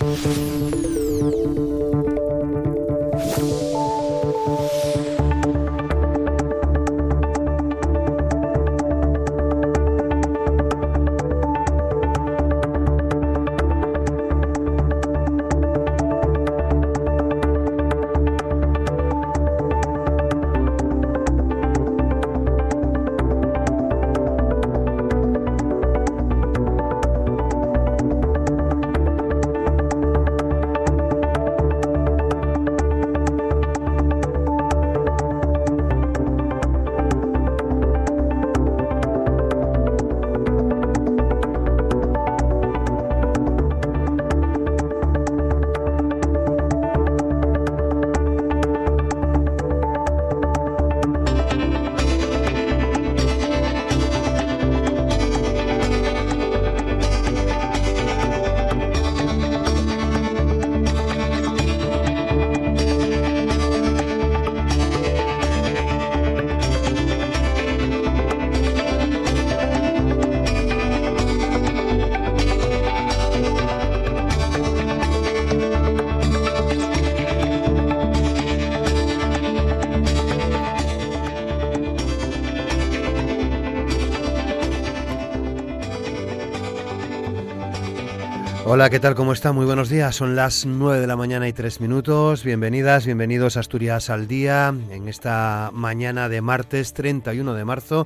Hola, ¿qué tal? ¿Cómo está? Muy buenos días. Son las 9 de la mañana y 3 minutos. Bienvenidas, bienvenidos a Asturias al Día en esta mañana de martes 31 de marzo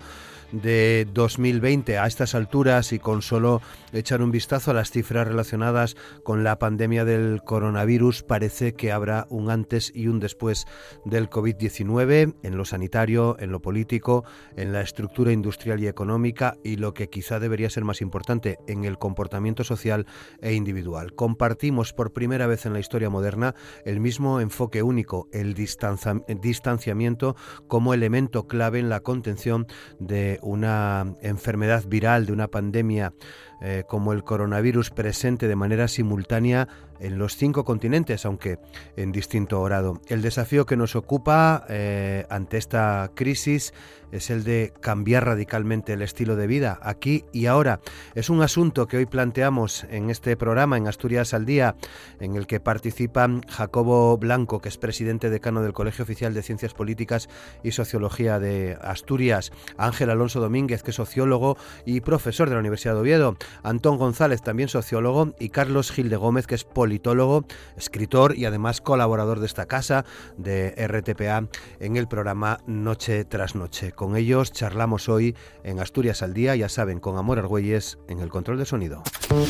de 2020. A estas alturas y con solo echar un vistazo a las cifras relacionadas con la pandemia del coronavirus, parece que habrá un antes y un después del COVID-19 en lo sanitario, en lo político, en la estructura industrial y económica y lo que quizá debería ser más importante, en el comportamiento social e individual. Compartimos por primera vez en la historia moderna el mismo enfoque único, el distanciamiento como elemento clave en la contención de una enfermedad viral, de una pandemia como el coronavirus, presente de manera simultánea en los 5 continentes, aunque en distinto grado. El desafío que nos ocupa ante esta crisis es el de cambiar radicalmente el estilo de vida aquí y ahora. Es un asunto que hoy planteamos en este programa, en Asturias al Día, en el que participan Jacobo Blanco, que es presidente decano del Colegio Oficial de Ciencias Políticas y Sociología de Asturias, Ángel Alonso Domínguez, que es sociólogo y profesor de la Universidad de Oviedo, Antón González, también sociólogo, y Carlos Gil de Gómez, que es politólogo, escritor y además colaborador de esta casa, de RTPA, en el programa Noche tras Noche. Con ellos charlamos hoy en Asturias al Día, ya saben, con Amor Argüelles en el control de sonido.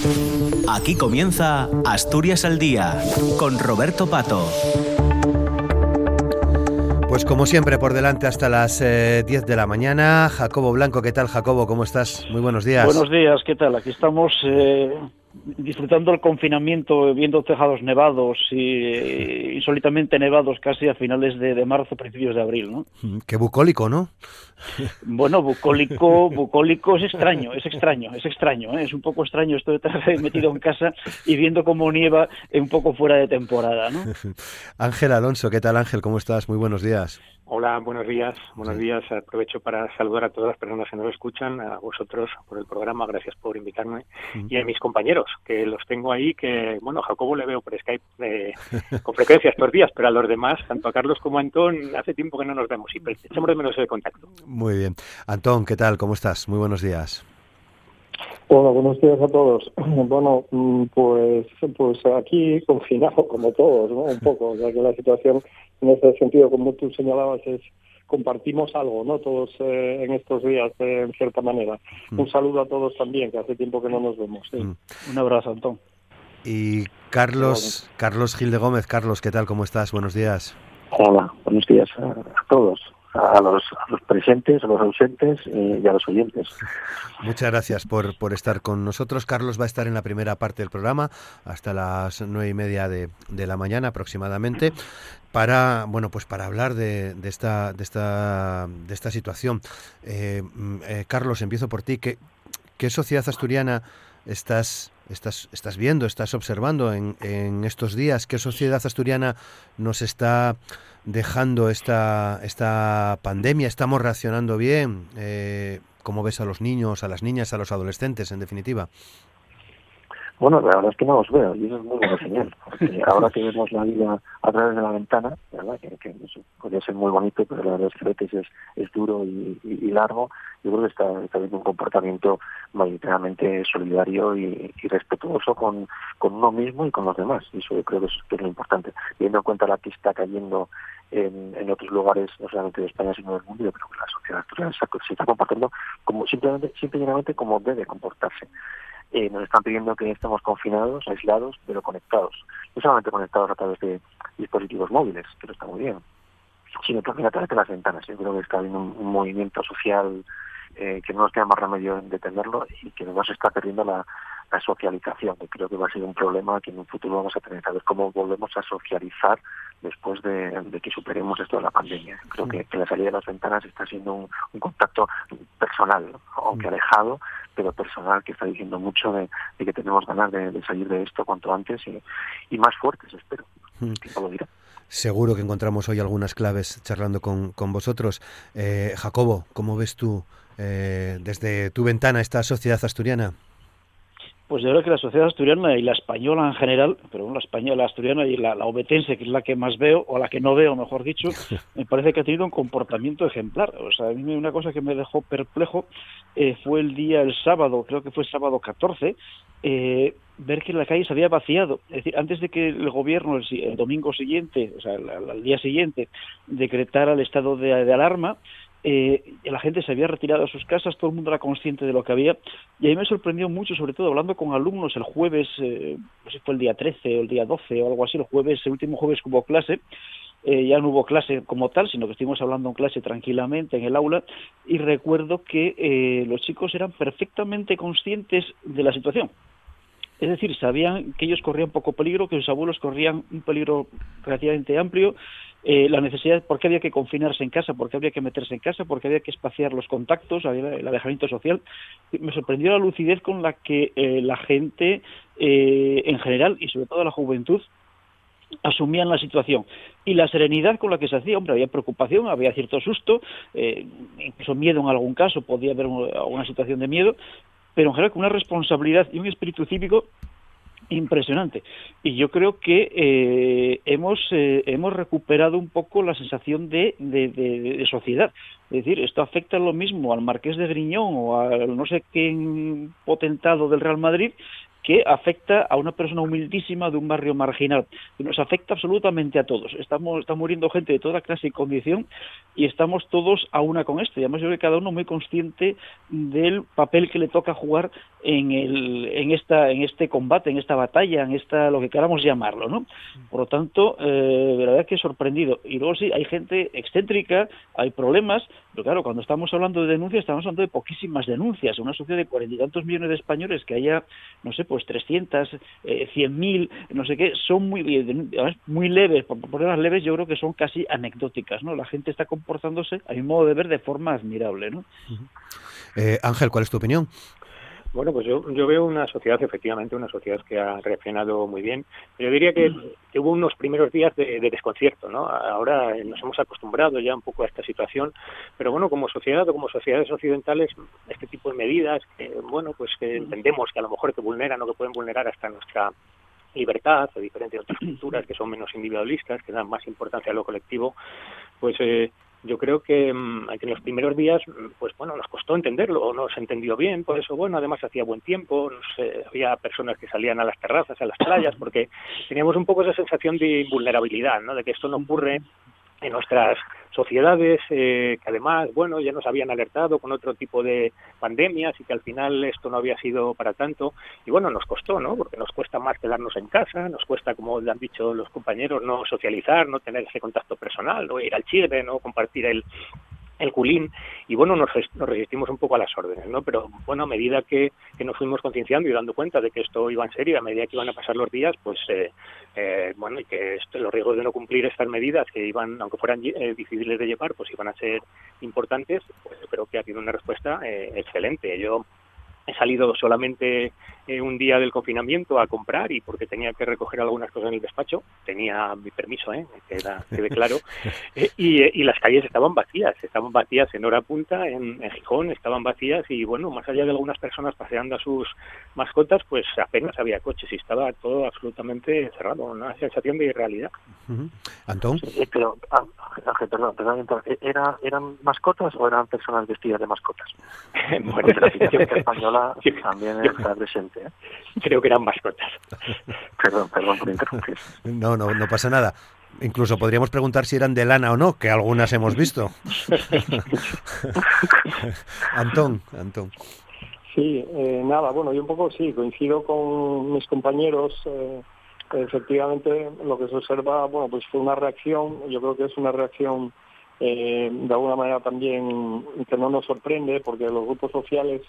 Aquí comienza Asturias al Día, con Roberto Pato. Pues como siempre, por delante hasta las 10 de la mañana. Jacobo Blanco, ¿qué tal, Jacobo? ¿Cómo estás? Muy buenos días. Buenos días, ¿qué tal? Aquí estamos disfrutando el confinamiento, viendo tejados nevados y insólitamente nevados casi a finales de marzo, principios de abril, ¿no? Qué bucólico, ¿no? Bueno, bucólico es extraño, ¿eh? Es un poco extraño esto de estar metido en casa y viendo cómo nieva un poco fuera de temporada, ¿no? Ángel Alonso, ¿qué tal, Ángel? ¿Cómo estás? Muy buenos días. Hola, buenos días. Buenos días. Aprovecho para saludar a todas las personas que nos escuchan, a vosotros por el programa, gracias por invitarme, y a mis compañeros, que los tengo ahí, que, bueno, a Jacobo le veo por Skype con frecuencia estos días, pero a los demás, tanto a Carlos como a Antón, hace tiempo que no nos vemos y echamos de menos ese contacto. Muy bien. Antón, ¿qué tal? ¿Cómo estás? Muy buenos días. Hola, buenos días a todos. Bueno, pues aquí confinado como todos, ¿no? Un poco, ya que la situación en ese sentido, como tú señalabas, es compartimos algo, ¿no? Todos en estos días, en cierta manera. Un saludo a todos también, que hace tiempo que no nos vemos. ¿Sí? Un abrazo, Antón. Y Carlos Gil de Gómez. Carlos, ¿qué tal? ¿Cómo estás? Buenos días. Hola, buenos días a todos. A los presentes, a los ausentes y a los oyentes. Muchas gracias por estar con nosotros. Carlos va a estar en la primera parte del programa hasta las 9:30 de la mañana aproximadamente para hablar de esta situación. Carlos, empiezo por ti. ¿Qué sociedad asturiana estás viendo, estás observando en estos días? ¿Qué sociedad asturiana nos está dejando esta pandemia? ¿Estamos reaccionando bien? ¿Cómo ves a los niños, a las niñas, a los adolescentes, en definitiva? Bueno, la verdad es que no los veo y eso es muy buena señal, porque ahora que vemos la vida a través de la ventana, ¿verdad? Que eso podría ser muy bonito, pero la verdad es que a veces es duro y largo. Yo creo que está habiendo un comportamiento mayoritariamente solidario y respetuoso con uno mismo y con los demás, y eso yo creo que es lo importante. Teniendo en cuenta la que está cayendo en otros lugares, no solamente de España sino del mundo, yo creo que la sociedad asturiana se está comportando como simplemente como debe comportarse. Nos están pidiendo que estemos confinados, aislados, pero conectados. No solamente conectados a través de dispositivos móviles, que eso está muy bien, sino también a través de las ventanas. Yo creo que está habiendo un movimiento social que no nos queda más remedio en detenerlo y que nos está perdiendo la socialización, que creo que va a ser un problema que en un futuro vamos a tener, a ver cómo volvemos a socializar después de que superemos esto de la pandemia. Creo que la salida de las ventanas está siendo un contacto personal, ¿no? Aunque alejado, pero personal, que está diciendo mucho de que tenemos ganas de salir de esto cuanto antes y más fuertes, espero. El tiempo lo dirá. Seguro que encontramos hoy algunas claves charlando con vosotros. Jacobo, ¿cómo ves tú desde tu ventana esta sociedad asturiana? Pues yo creo que la sociedad asturiana y la española en general, pero la española, la asturiana y la obetense, que es la que más veo, o la que no veo, mejor dicho, me parece que ha tenido un comportamiento ejemplar. O sea, a mí una cosa que me dejó perplejo fue el sábado, creo que fue sábado 14, ver que la calle se había vaciado. Es decir, antes de que el gobierno el domingo siguiente, o sea, al día siguiente, decretara el estado de alarma, la gente se había retirado a sus casas, todo el mundo era consciente de lo que había, y a mí me sorprendió mucho, sobre todo hablando con alumnos el jueves, no sé si fue el día 13 o el día 12 o algo así, el último jueves que hubo clase, ya no hubo clase como tal, sino que estuvimos hablando en clase tranquilamente en el aula, y recuerdo que los chicos eran perfectamente conscientes de la situación. Es decir, sabían que ellos corrían poco peligro, que sus abuelos corrían un peligro relativamente amplio, la necesidad, por qué había que confinarse en casa, por qué había que meterse en casa, por qué había que espaciar los contactos, había el alejamiento social. Me sorprendió la lucidez con la que la gente en general, y sobre todo la juventud, asumían la situación, y la serenidad con la que se hacía. Hombre, había preocupación, había cierto susto, incluso miedo en algún caso, podía haber alguna situación de miedo, pero en general con una responsabilidad y un espíritu cívico impresionante. Y yo creo que hemos recuperado un poco la sensación de sociedad. Es decir, esto afecta lo mismo al Marqués de Griñón o al no sé qué potentado del Real Madrid, que afecta a una persona humildísima de un barrio marginal. Y nos afecta absolutamente a todos. Está muriendo gente de toda clase y condición, y estamos todos a una con esto. Y además yo creo que cada uno muy consciente del papel que le toca jugar en este combate, en esta batalla, en lo que queramos llamarlo, ¿no? Por lo tanto, de verdad que he sorprendido. Y luego sí, hay gente excéntrica, hay problemas, pero claro, cuando estamos hablando de denuncias, estamos hablando de poquísimas denuncias. En una sociedad de 40 y tantos millones de españoles, que haya, no sé, pues 300, 100.000, no sé qué, son muy leves, por problemas leves, yo creo que son casi anecdóticas, ¿no? La gente está comportándose, a mi modo de ver, de forma admirable, ¿no? Ángel, ¿cuál es tu opinión? Bueno, pues yo veo una sociedad que ha reaccionado muy bien. Yo diría que hubo unos primeros días de desconcierto, ¿no? Ahora nos hemos acostumbrado ya un poco a esta situación, pero bueno, como sociedad o como sociedades occidentales, este tipo de medidas, que entendemos que a lo mejor que vulneran o que pueden vulnerar hasta nuestra libertad, a diferencia de otras culturas que son menos individualistas, que dan más importancia a lo colectivo, pues yo creo que en los primeros días, pues bueno, nos costó entenderlo, o no se entendió bien, por eso, bueno, además hacía buen tiempo, había personas que salían a las terrazas, a las playas, porque teníamos un poco esa sensación de invulnerabilidad, ¿no? De que esto no ocurre en nuestras sociedades, que además, bueno, ya nos habían alertado con otro tipo de pandemias y que al final esto no había sido para tanto. Y bueno, nos costó, ¿no? Porque nos cuesta más quedarnos en casa, nos cuesta, como le han dicho los compañeros, no socializar, no tener ese contacto personal, no ir al chigre, no compartir el culín, y bueno, nos resistimos un poco a las órdenes, ¿no? Pero bueno, a medida que nos fuimos concienciando y dando cuenta de que esto iba en serio, a medida que iban a pasar los días, pues bueno, y que los riesgos de no cumplir estas medidas, que iban, aunque fueran difíciles de llevar, pues iban a ser importantes, pues creo que ha habido una respuesta excelente. Yo he salido solamente un día del confinamiento a comprar y porque tenía que recoger algunas cosas en el despacho, tenía mi permiso, quede claro, y las calles estaban vacías en hora punta, en Gijón estaban vacías y bueno, más allá de algunas personas paseando a sus mascotas, pues apenas había coches y estaba todo absolutamente cerrado, una sensación de irrealidad. ¿Antón? Pero, Ángel, perdón, ¿eran mascotas o eran personas vestidas de mascotas? Bueno, la situación española también está presente. Creo que eran mascotas. Perdón por interrumpir. No pasa nada. Incluso podríamos preguntar si eran de lana o no, que algunas hemos visto. Antón. Sí, nada, bueno, yo un poco sí, coincido con mis compañeros. Efectivamente, lo que se observa, bueno, pues fue una reacción, yo creo que es una reacción de alguna manera también que no nos sorprende, porque los grupos sociales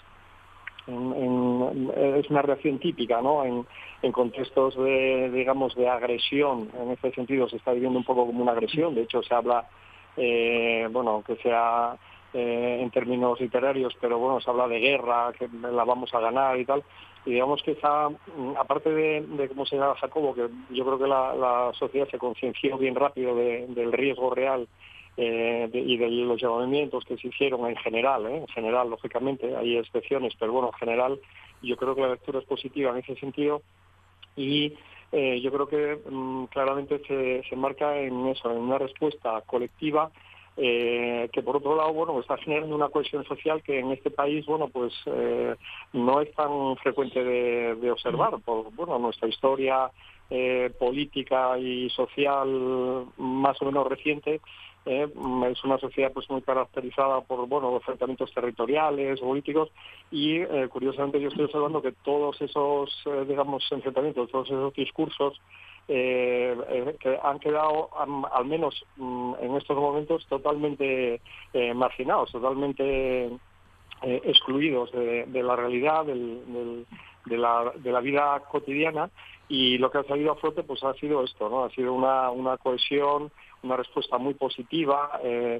es una reacción típica, ¿no? En contextos de agresión, en ese sentido se está viviendo un poco como una agresión. De hecho, se habla, aunque sea en términos literarios, pero bueno, se habla de guerra, que la vamos a ganar y tal. Y digamos que esa, aparte de cómo se llama Jacobo, que yo creo que la sociedad se concienció bien rápido del riesgo real y de los llamamientos que se hicieron en general, lógicamente, hay excepciones, pero bueno, en general yo creo que la lectura es positiva en ese sentido y yo creo que claramente se marca en eso, en una respuesta colectiva que por otro lado, bueno, está generando una cohesión social que en este país, bueno, pues no es tan frecuente de observar por, bueno, nuestra historia política y social más o menos reciente. Es una sociedad pues muy caracterizada por, bueno, enfrentamientos territoriales, políticos y curiosamente yo estoy observando que todos esos, enfrentamientos, todos esos discursos que han quedado, al menos en estos momentos, totalmente marginados, totalmente excluidos de la realidad, de la vida cotidiana, y lo que ha salido a flote pues ha sido esto, ¿no? Ha sido una cohesión, una respuesta muy positiva,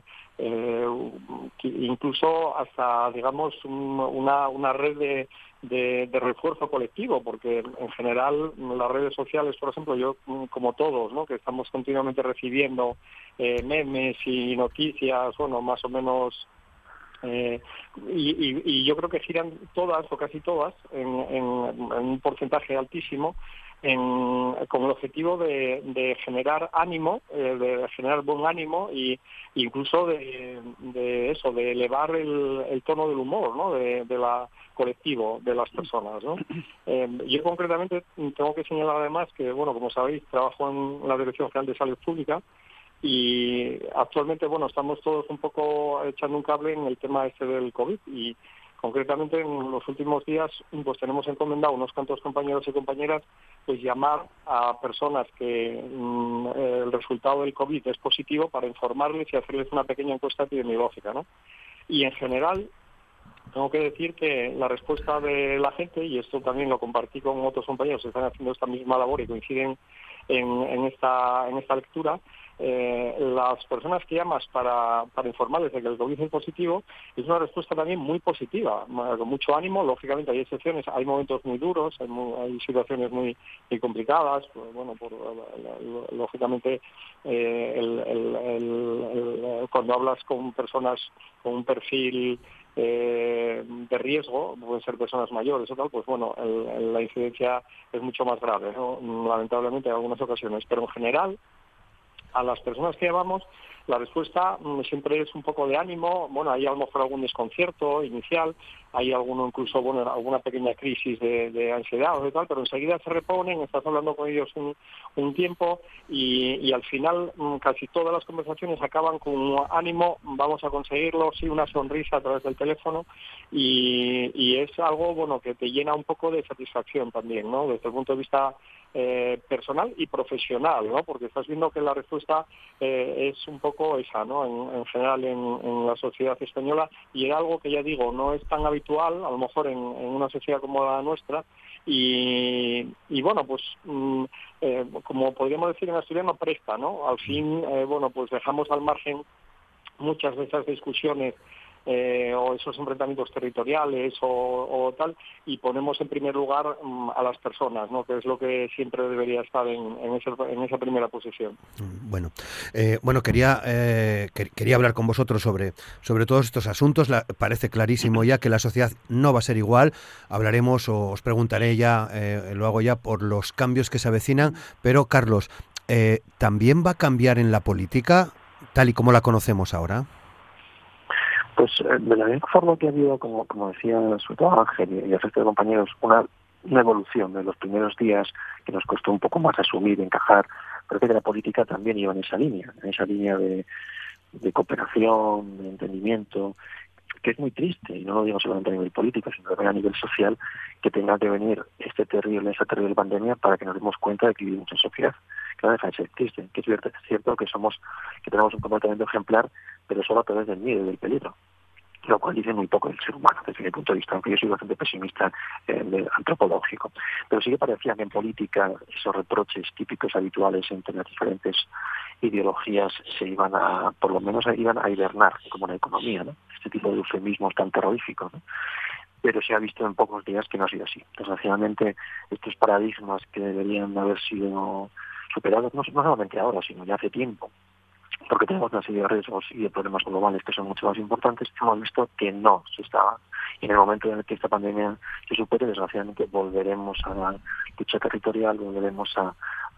incluso hasta, digamos, una red de refuerzo colectivo, porque en general las redes sociales, por ejemplo, yo como todos, ¿no?, que estamos continuamente recibiendo memes y noticias, bueno, más o menos, y yo creo que giran todas o casi todas en un porcentaje altísimo con el objetivo de generar ánimo, de generar buen ánimo y incluso de elevar el tono del humor, ¿no?, de la colectivo de las personas, ¿no? Yo concretamente tengo que señalar además que, bueno, como sabéis, trabajo en la Dirección General de Salud Pública y actualmente, bueno, estamos todos un poco echando un cable en el tema del COVID y concretamente en los últimos días pues tenemos encomendado unos cuantos compañeros y compañeras pues llamar a personas que el resultado del COVID es positivo para informarles y hacerles una pequeña encuesta epidemiológica, ¿no? Y en general tengo que decir que la respuesta de la gente, y esto también lo compartí con otros compañeros que están haciendo esta misma labor y coinciden en esta lectura, las personas que llamas para informarles de que el COVID es positivo, es una respuesta también muy positiva, con mucho ánimo. Lógicamente hay excepciones, hay momentos muy duros, hay situaciones muy complicadas, pues, bueno, lógicamente cuando hablas con personas con un perfil de riesgo, pueden ser personas mayores o tal, pues bueno, la incidencia es mucho más grave, ¿no?, lamentablemente en algunas ocasiones, pero en general a las personas que llamamos la respuesta siempre es un poco de ánimo. Bueno, hay a lo mejor algún desconcierto inicial, hay incluso alguna pequeña crisis de ansiedad o de tal, pero enseguida se reponen, estás hablando con ellos un tiempo y al final casi todas las conversaciones acaban con ánimo, vamos a conseguirlo, sí, una sonrisa a través del teléfono y es algo, bueno, que te llena un poco de satisfacción también, ¿no?, desde el punto de vista personal y profesional, ¿no?, porque estás viendo que la respuesta es un poco esa, ¿no?, en general en la sociedad española, y era algo que, ya digo, no es tan habitual a lo mejor en una sociedad como la nuestra y bueno, pues como podríamos decir en asturiano, presta, ¿no? Al fin, bueno, pues dejamos al margen muchas de esas discusiones o esos enfrentamientos territoriales o tal, y ponemos en primer lugar a las personas, ¿no? Que es lo que siempre debería estar en esa primera posición. Bueno, quería hablar con vosotros sobre todos estos asuntos. Parece clarísimo ya que la sociedad no va a ser igual. Hablaremos, o os preguntaré ya, lo hago ya, por los cambios que se avecinan, pero Carlos, ¿también va a cambiar en la política tal y como la conocemos ahora? Pues de la misma forma que ha habido, como decía sobre todo Ángel y el resto de compañeros, una evolución de los primeros días que nos costó un poco más asumir, encajar. Parece que la política también iba en esa línea de cooperación, de entendimiento, que es muy triste, y no lo digo solamente a nivel político, sino también a nivel social, que tenga que venir esa terrible pandemia para que nos demos cuenta de que vivimos en sociedad, que no deja de ser triste, que es cierto que tenemos un comportamiento ejemplar, pero solo a través del miedo y del peligro, lo cual dice muy poco del ser humano desde mi punto de vista, aunque yo soy bastante pesimista antropológico. Pero sí que parecía que en política esos reproches típicos habituales entre las diferentes ideologías por lo menos iban a hibernar, como la economía, ¿no? Este tipo de eufemismos tan terroríficos, ¿no? Pero se ha visto en pocos días que no ha sido así. Desgraciadamente, estos paradigmas que deberían haber sido superados, no solamente ahora, sino ya hace tiempo, porque tenemos una serie de riesgos y de problemas globales que son mucho más importantes, hemos visto que no se estaba. Y en el momento en el que esta pandemia se supere, desgraciadamente volveremos a la lucha territorial, volveremos a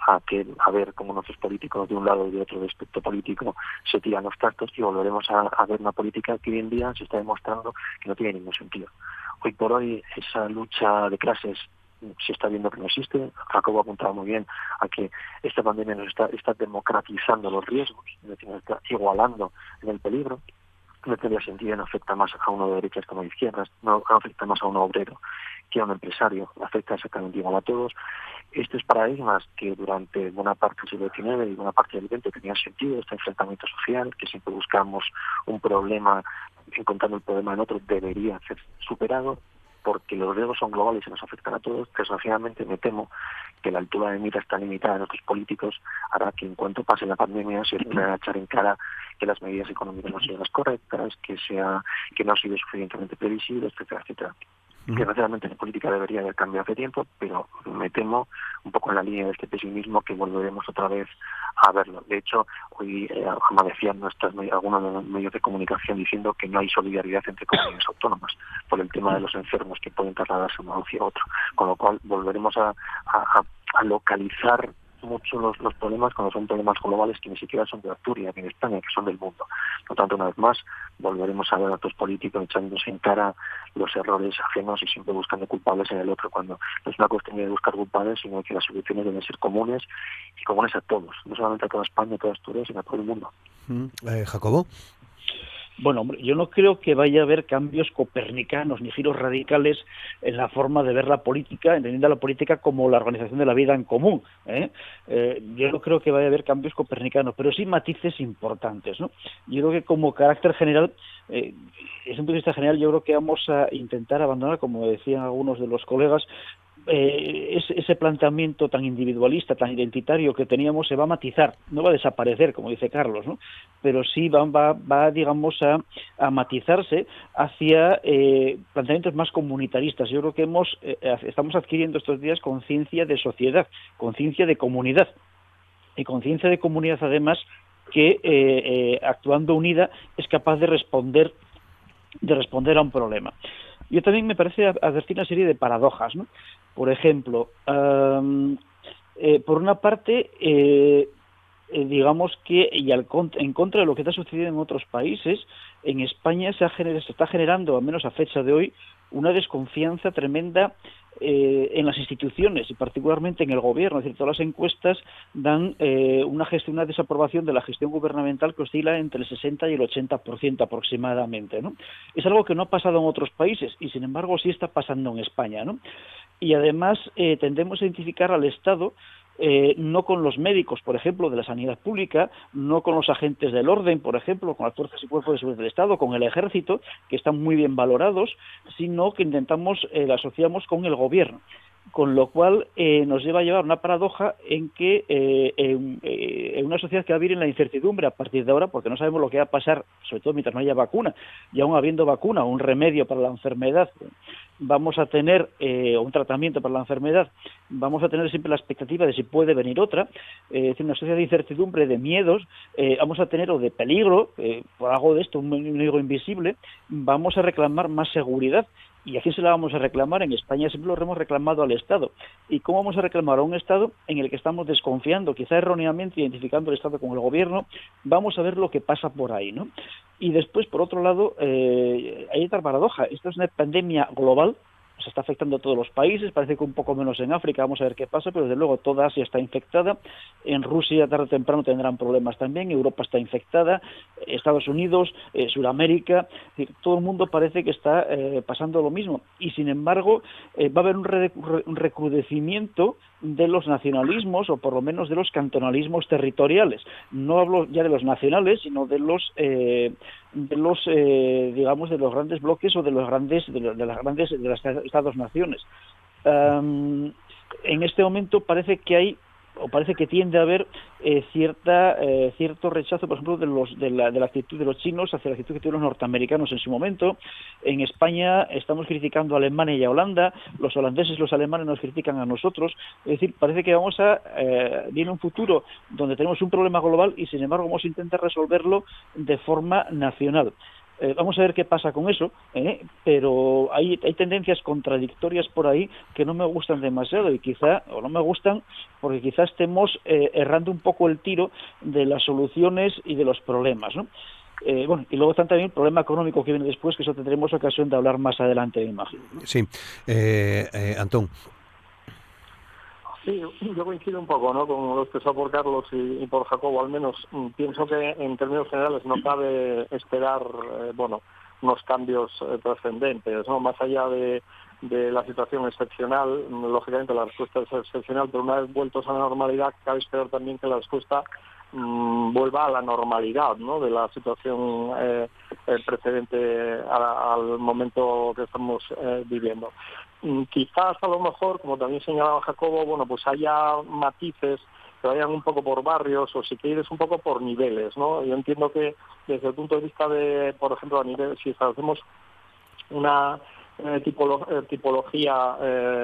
ver cómo nuestros políticos de un lado y de otro del espectro político se tiran los trastos, y volveremos a ver una política que hoy en día se está demostrando que no tiene ningún sentido. Hoy por hoy esa lucha de clases se está viendo que no existe. Jacobo ha apuntado muy bien a que esta pandemia nos está democratizando los riesgos, es decir, nos está igualando en el peligro. No tendría sentido, no afecta más a uno de derechas como de izquierdas, no afecta más a un obrero que a un empresario, afecta exactamente igual a todos. Estos paradigmas que durante buena parte del siglo XIX y buena parte del XX tenían sentido, este enfrentamiento social, que siempre buscamos un problema encontrando el problema en otro, debería ser superado, porque los riesgos son globales y nos afectan a todos. Desgraciadamente me temo que la altura de miras tan limitada de nuestros políticos hará que en cuanto pase la pandemia se van a echar en cara que las medidas económicas no sean las correctas, que no ha sido suficientemente previsible, etcétera, etcétera. Desgraciadamente la política debería haber cambiado hace tiempo, pero me temo, un poco en la línea de este pesimismo, que volveremos otra vez a verlo. De hecho, hoy amanecían algunos de los medios de comunicación diciendo que no hay solidaridad entre comunidades autónomas por el tema de los enfermos que pueden trasladarse de uno hacia otro, con lo cual volveremos a localizar mucho los problemas cuando son problemas globales que ni siquiera son de Asturias ni de España, que son del mundo. Por lo tanto, una vez más, volveremos a ver a otros políticos echándose en cara los errores ajenos y siempre buscando culpables en el otro, cuando no es una cuestión de buscar culpables, sino que las soluciones deben ser comunes y comunes a todos, no solamente a toda España, a toda Asturias, sino a todo el mundo. Jacobo. Bueno, hombre, yo no creo que vaya a haber cambios copernicanos ni giros radicales en la forma de ver la política, entendiendo la política como la organización de la vida en común. Yo no creo que vaya a haber cambios copernicanos, pero sí matices importantes, ¿no? Yo creo que como carácter general, desde un punto de vista general, yo creo que vamos a intentar abandonar, como decían algunos de los colegas, ese planteamiento tan individualista, tan identitario que teníamos se va a matizar, no va a desaparecer, como dice Carlos, ¿no? Pero sí va digamos, a matizarse hacia planteamientos más comunitaristas. Yo creo que estamos adquiriendo estos días conciencia de sociedad, conciencia de comunidad, y conciencia de comunidad además que actuando unida es capaz de responder a un problema. Yo también me parece advertir una serie de paradojas, ¿no? Por ejemplo, por una parte, digamos que en contra de lo que está sucediendo en otros países, en España se está generando, al menos a fecha de hoy, una desconfianza tremenda en las instituciones y particularmente en el gobierno. Es decir, todas las encuestas dan una desaprobación de la gestión gubernamental que oscila entre el 60 y el 80% aproximadamente, ¿no? Es algo que no ha pasado en otros países y sin embargo sí está pasando en España, ¿no? Y además tendemos a identificar al Estado no con los médicos, por ejemplo, de la sanidad pública, no con los agentes del orden, por ejemplo, con las fuerzas y cuerpos de seguridad del Estado, con el ejército, que están muy bien valorados, sino que lo asociamos con el gobierno. con lo cual nos lleva a llevar una paradoja en que en una sociedad que va a vivir en la incertidumbre a partir de ahora, porque no sabemos lo que va a pasar, sobre todo mientras no haya vacuna, y aún habiendo vacuna o un remedio para la enfermedad, vamos a tener un tratamiento para la enfermedad, vamos a tener siempre la expectativa de si puede venir otra, es decir, una sociedad de incertidumbre, de miedos, vamos a tener, o de peligro, por algo de esto, un enemigo invisible, vamos a reclamar más seguridad. ¿Y a quién se la vamos a reclamar? En España siempre lo hemos reclamado al Estado. ¿Y cómo vamos a reclamar a un Estado en el que estamos desconfiando, quizá erróneamente identificando el Estado con el Gobierno? Vamos a ver lo que pasa por ahí, ¿no? Y después, por otro lado, hay otra paradoja. Esto es una pandemia global, se está afectando a todos los países, parece que un poco menos en África, vamos a ver qué pasa, pero desde luego toda Asia está infectada, en Rusia tarde o temprano tendrán problemas también, Europa está infectada, Estados Unidos, Sudamérica, todo el mundo parece que está pasando lo mismo, y sin embargo va a haber un recrudecimiento de los nacionalismos, o por lo menos de los cantonalismos territoriales. No hablo ya de los nacionales, sino de los digamos, de los grandes bloques o de las Estados-naciones. En este momento parece que tiende a haber cierto rechazo, por ejemplo, de la actitud de los chinos hacia la actitud que tuvieron los norteamericanos en su momento. En España estamos criticando a Alemania y a Holanda, los holandeses y los alemanes nos critican a nosotros. Es decir, parece que viene un futuro donde tenemos un problema global y, sin embargo, vamos a intentar resolverlo de forma nacional. Vamos a ver qué pasa con eso, pero hay tendencias contradictorias por ahí que no me gustan demasiado o no me gustan porque quizás estemos errando un poco el tiro de las soluciones y de los problemas, ¿no? Bueno, y luego está también el problema económico que viene después, que eso tendremos ocasión de hablar más adelante, me imagino. Sí, Antón. Sí, yo coincido un poco, ¿no?, con lo expresado por Carlos y por Jacobo. Al menos pienso que en términos generales no cabe esperar unos cambios trascendentes, ¿no? Más allá de la situación excepcional, lógicamente la respuesta es excepcional, pero una vez vueltos a la normalidad cabe esperar también que la respuesta vuelva a la normalidad, ¿no?, de la situación precedente al momento que estamos viviendo. Quizás a lo mejor, como también señalaba Jacobo, pues haya matices que vayan un poco por barrios o si quieres un poco por niveles, ¿no? Yo entiendo que desde el punto de vista de, por ejemplo, a nivel, si establecemos una tipología,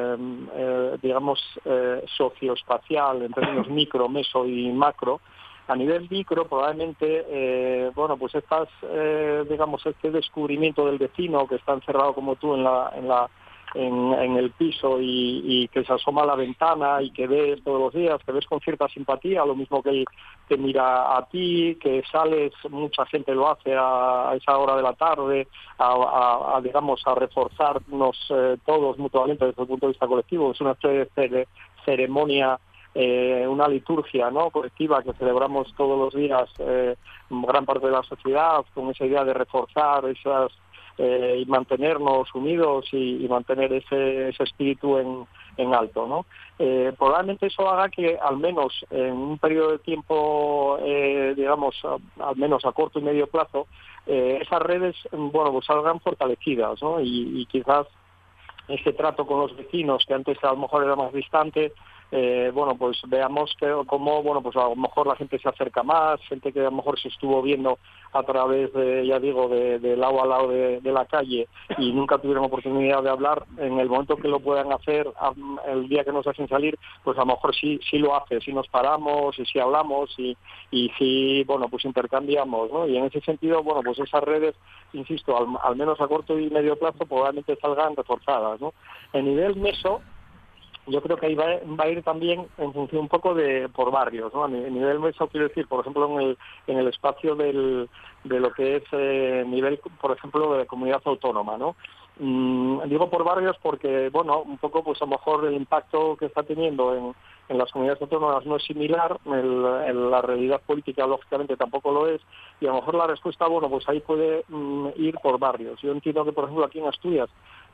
socioespacial en términos micro, meso y macro, a nivel micro probablemente, pues este descubrimiento del vecino que está encerrado como tú en el piso y que se asoma a la ventana y que ve todos los días, que ves con cierta simpatía, lo mismo que él te mira a ti, que sales, mucha gente lo hace a esa hora de la tarde, a reforzarnos todos mutuamente desde el punto de vista colectivo. Es una ceremonia, una liturgia, ¿no?, colectiva que celebramos todos los días, gran parte de la sociedad, con esa idea de reforzar esas y mantenernos unidos y mantener ese espíritu en alto, ¿no? Probablemente eso haga que al menos en un periodo de tiempo, al menos a corto y medio plazo, esas redes, pues salgan fortalecidas, ¿no? Y quizás este trato con los vecinos, que antes a lo mejor era más distante, pues veamos cómo, pues a lo mejor la gente se acerca más, gente que a lo mejor se estuvo viendo a través de, de lado a lado de la calle y nunca tuvieron oportunidad de hablar, en el momento que lo puedan hacer, el día que nos hacen salir, pues a lo mejor sí lo hace, si nos paramos y si hablamos y si, pues intercambiamos, ¿no? Y en ese sentido, pues esas redes, insisto, al menos a corto y medio plazo probablemente salgan reforzadas, ¿no? En nivel meso, yo creo que ahí va a ir también en función un poco por barrios, ¿no? A nivel meso, quiero decir, por ejemplo, en el espacio de lo que es nivel, por ejemplo, de comunidad autónoma, ¿no? Digo por barrios porque, un poco, pues a lo mejor el impacto que está teniendo en las comunidades autónomas no es similar, la realidad política lógicamente tampoco lo es, y a lo mejor la respuesta, pues ahí puede ir por barrios. Yo entiendo que, por ejemplo, aquí en Asturias,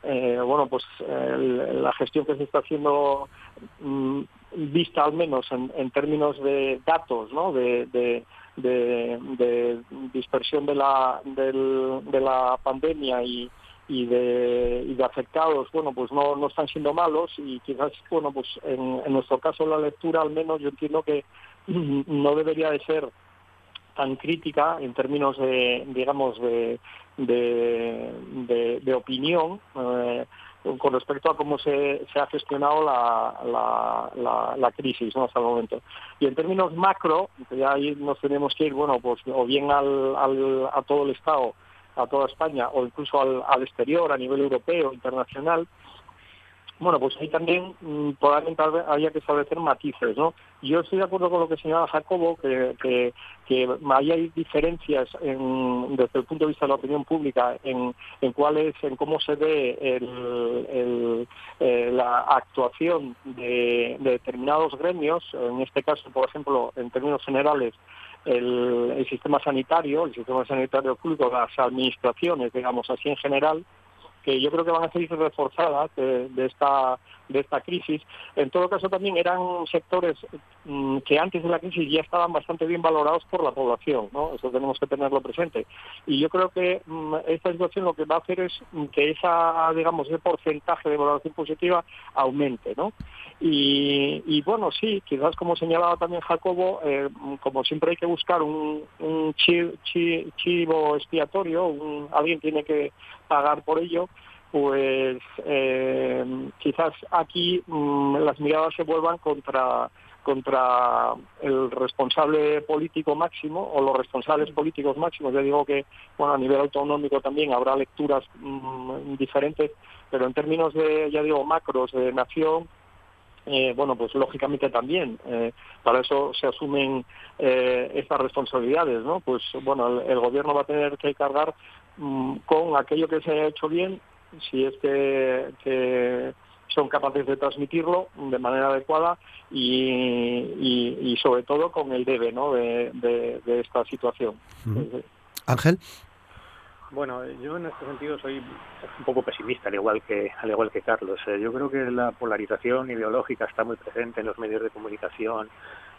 la gestión que se está haciendo, vista al menos en términos de datos, ¿no?, de dispersión de la pandemia y de afectados, bueno, pues no están siendo malos, y quizás, bueno, pues en nuestro caso la lectura, al menos yo entiendo que no debería de ser tan crítica en términos de, digamos, de opinión con respecto a cómo se ha gestionado la crisis, ¿no?, hasta el momento. Y en términos macro, ya ahí nos tenemos que ir, bueno, pues o bien a todo el Estado, a toda España, o incluso al exterior, a nivel europeo, internacional. Bueno, pues ahí también probablemente había que establecer matices, ¿no? Yo estoy de acuerdo con lo que señala Jacobo, que ahí hay diferencias desde el punto de vista de la opinión pública en cómo se ve la actuación de determinados gremios, en este caso, por ejemplo, en términos generales, el sistema sanitario público, las administraciones, digamos así en general, que yo creo que van a seguir reforzadas de esta crisis. En todo caso, también eran sectores que antes de la crisis ya estaban bastante bien valorados por la población, ¿no? Eso tenemos que tenerlo presente. Y yo creo que esta situación lo que va a hacer es que ese porcentaje de valoración positiva aumente, ¿no? Y bueno, sí, quizás como señalaba también Jacobo, como siempre hay que buscar un chivo expiatorio, alguien tiene que pagar por ello, pues quizás aquí las miradas se vuelvan contra el responsable político máximo o los responsables políticos máximos. Ya digo que, bueno, a nivel autonómico también habrá lecturas diferentes, pero en términos de, ya digo, macros de nación, bueno, pues lógicamente también para eso se asumen estas responsabilidades, ¿no? Pues bueno, el gobierno va a tener que cargar con aquello que se ha hecho bien, si es que son capaces de transmitirlo de manera adecuada y sobre todo con el debe, ¿no?, de esta situación. Ángel. Bueno, yo en este sentido soy un poco pesimista, al igual que Carlos. Yo creo que la polarización ideológica está muy presente en los medios de comunicación,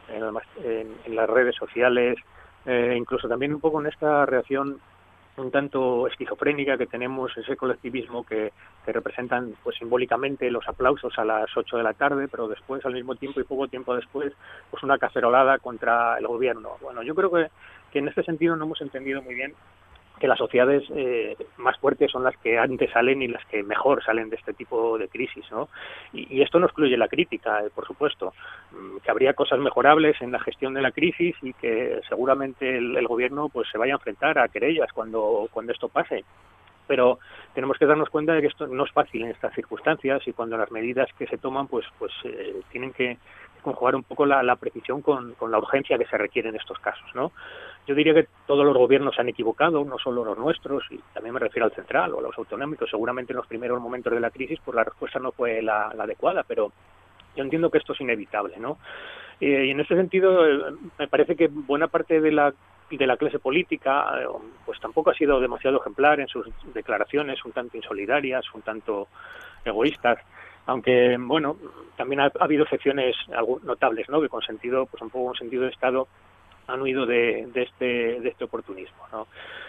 en las redes sociales, incluso también un poco en esta reacción un tanto esquizofrénica que tenemos, ese colectivismo que representan pues simbólicamente los aplausos a las 8 de la tarde, pero después, al mismo tiempo y poco tiempo después, pues una cacerolada contra el gobierno. Bueno, yo creo que en este sentido no hemos entendido muy bien que las sociedades más fuertes son las que antes salen y las que mejor salen de este tipo de crisis, ¿no? Y esto no excluye la crítica, por supuesto, que habría cosas mejorables en la gestión de la crisis y que seguramente el gobierno pues se vaya a enfrentar a querellas cuando esto pase. Pero tenemos que darnos cuenta de que esto no es fácil en estas circunstancias y cuando las medidas que se toman pues tienen que conjugar un poco la precisión con la urgencia que se requiere en estos casos, ¿no? Yo diría que todos los gobiernos se han equivocado, no solo los nuestros, y también me refiero al central o a los autonómicos. Seguramente en los primeros momentos de la crisis pues la respuesta no fue la adecuada, pero yo entiendo que esto es inevitable, ¿no? Y en ese sentido me parece que buena parte de la clase política pues tampoco ha sido demasiado ejemplar en sus declaraciones, un tanto insolidarias, un tanto egoístas, aunque bueno, también ha habido excepciones notables, ¿no?, que con sentido, pues un poco un sentido de Estado han huido de este oportunismo, ¿no?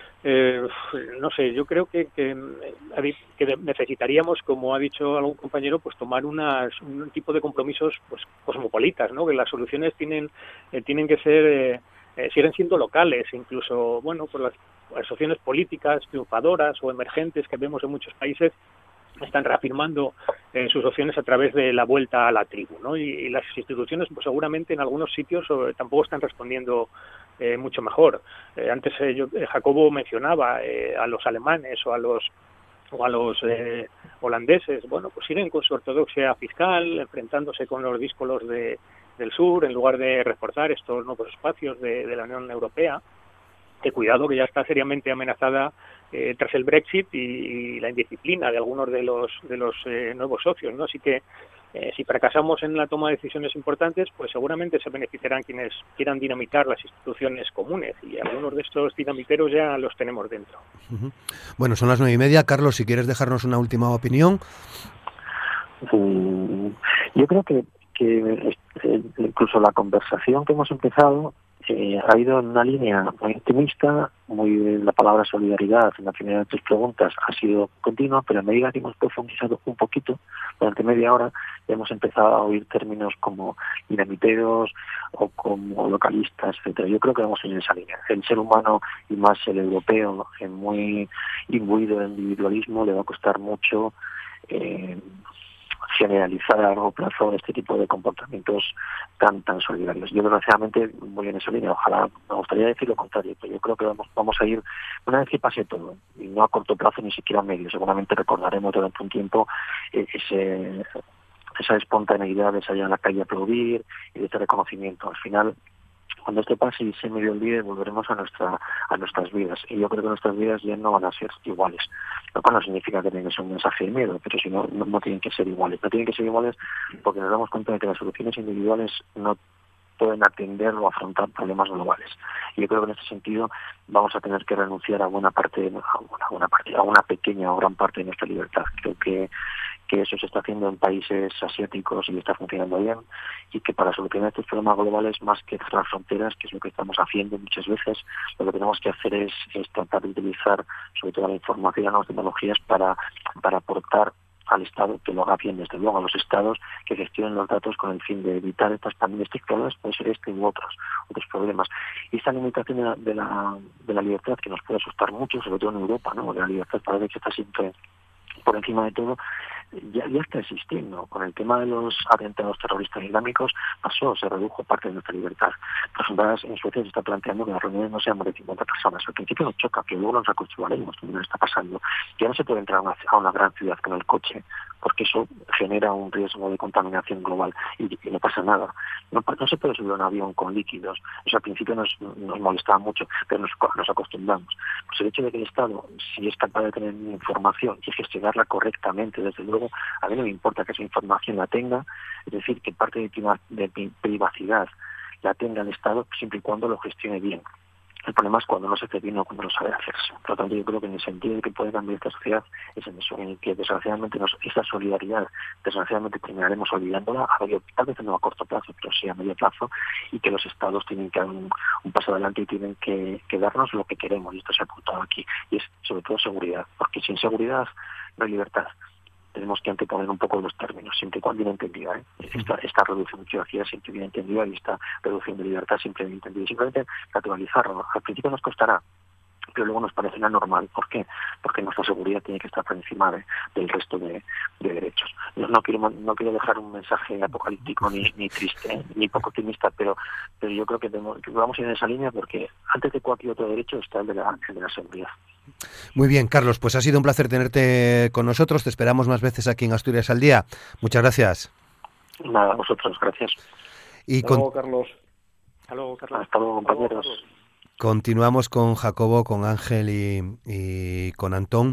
No sé, yo creo que necesitaríamos, como ha dicho algún compañero, pues tomar un tipo de compromisos pues cosmopolitas, ¿no?, que las soluciones tienen que ser siguen siendo locales, incluso bueno, pues las opciones políticas triunfadoras o emergentes que vemos en muchos países están reafirmando sus opciones a través de la vuelta a la tribu, ¿no? Y las instituciones pues seguramente en algunos sitios tampoco están respondiendo mucho mejor. Antes Jacobo mencionaba a los alemanes o a los holandeses. Bueno, pues siguen con su ortodoxia fiscal, enfrentándose con los díscolos del sur, en lugar de reforzar estos nuevos espacios de la Unión Europea. Que cuidado, que ya está seriamente amenazada tras el Brexit y la indisciplina de algunos de los nuevos socios, ¿no? Así que si fracasamos en la toma de decisiones importantes, pues seguramente se beneficiarán quienes quieran dinamitar las instituciones comunes, y algunos de estos dinamiteros ya los tenemos dentro. Bueno, son las 9:30. Carlos, si quieres dejarnos una última opinión. Yo creo que incluso la conversación que hemos empezado ha ido en una línea muy optimista la palabra solidaridad en la primera de tus preguntas ha sido continua, pero a medida que hemos profundizado un poquito, durante media hora, ya hemos empezado a oír términos como dinamiteros o como localistas, etcétera. Yo creo que vamos en esa línea. El ser humano, y más el europeo, muy imbuido en individualismo, le va a costar mucho generalizar a largo plazo este tipo de comportamientos tan solidarios. Yo desgraciadamente voy en esa línea. Ojalá, me gustaría decir lo contrario, pero yo creo que vamos a ir, una vez que pase todo, y no a corto plazo ni siquiera a medio, seguramente recordaremos durante un tiempo esa espontaneidad de salir a la calle a aplaudir y de este reconocimiento. Al final, cuando esto pase y se medio olvide, volveremos a nuestras vidas. Y yo creo que nuestras vidas ya no van a ser iguales. Lo cual no significa que tenga que ser un mensaje de miedo, pero si no tienen que ser iguales. No tienen que ser iguales porque nos damos cuenta de que las soluciones individuales no pueden atender o afrontar problemas globales. Y yo creo que en este sentido vamos a tener que renunciar a una pequeña o gran parte de nuestra libertad. Creo que eso se está haciendo en países asiáticos y está funcionando bien, y que para solucionar estos problemas globales, más que cerrar fronteras, que es lo que estamos haciendo muchas veces, lo que tenemos que hacer es tratar de utilizar sobre todo la información y las tecnologías para aportar al Estado, que lo haga bien, desde luego a los Estados que gestionen los datos con el fin de evitar estas pandemias. Estos problemas pueden ser u otros problemas. Y esta limitación de la libertad, que nos puede asustar mucho, sobre todo en Europa, ¿no? La libertad parece que está siempre por encima de todo, ya está existiendo. Con el tema de los atentados terroristas islámicos se redujo parte de nuestra libertad. Por ejemplo, en Suecia se está planteando que las reuniones no sean más de 50 personas. Al principio nos choca, pero luego nos acostumbraremos, como nos está pasando. Ya no se puede entrar a una gran ciudad con el coche, porque eso genera un riesgo de contaminación global y no pasa nada. No se puede subir a un avión con líquidos. Eso al principio nos molestaba mucho, pero nos acostumbramos. Pues el hecho de que el Estado, si es capaz de tener información y gestionarla correctamente, desde luego, a mí no me importa que esa información la tenga, es decir, que parte de privacidad la tenga el Estado siempre y cuando lo gestione bien. El problema es cuando no se hace bien o cuando no sabe hacerse. Por lo tanto, yo creo que en el sentido de que puede cambiar esta sociedad es en eso, en el que desgraciadamente esta solidaridad, desgraciadamente terminaremos olvidándola tal vez no a corto plazo, pero sí a medio plazo, y que los Estados tienen que dar un paso adelante y tienen que darnos lo que queremos, y esto se ha apuntado aquí, y es sobre todo seguridad, porque sin seguridad no hay libertad. Tenemos que anteponer un poco los términos, siempre y cuando bien entendida. Esta reducción de ciudadanía siempre bien entendida y esta reducción de libertad siempre bien entendida. Simplemente naturalizarlo. Al principio nos costará, pero luego nos parecerá normal. ¿Por qué? Porque nuestra seguridad tiene que estar por encima del resto de derechos. No quiero dejar un mensaje apocalíptico ni triste, ni poco optimista, pero yo creo que vamos a ir en esa línea, porque antes de cualquier otro derecho está el de la seguridad. Muy bien, Carlos, pues ha sido un placer tenerte con nosotros. Te esperamos más veces aquí en Asturias al Día. Muchas gracias. Nada, a vosotros, gracias. Hasta luego, Carlos. Hasta luego, compañeros. Continuamos con Jacobo, con Ángel y con Antón.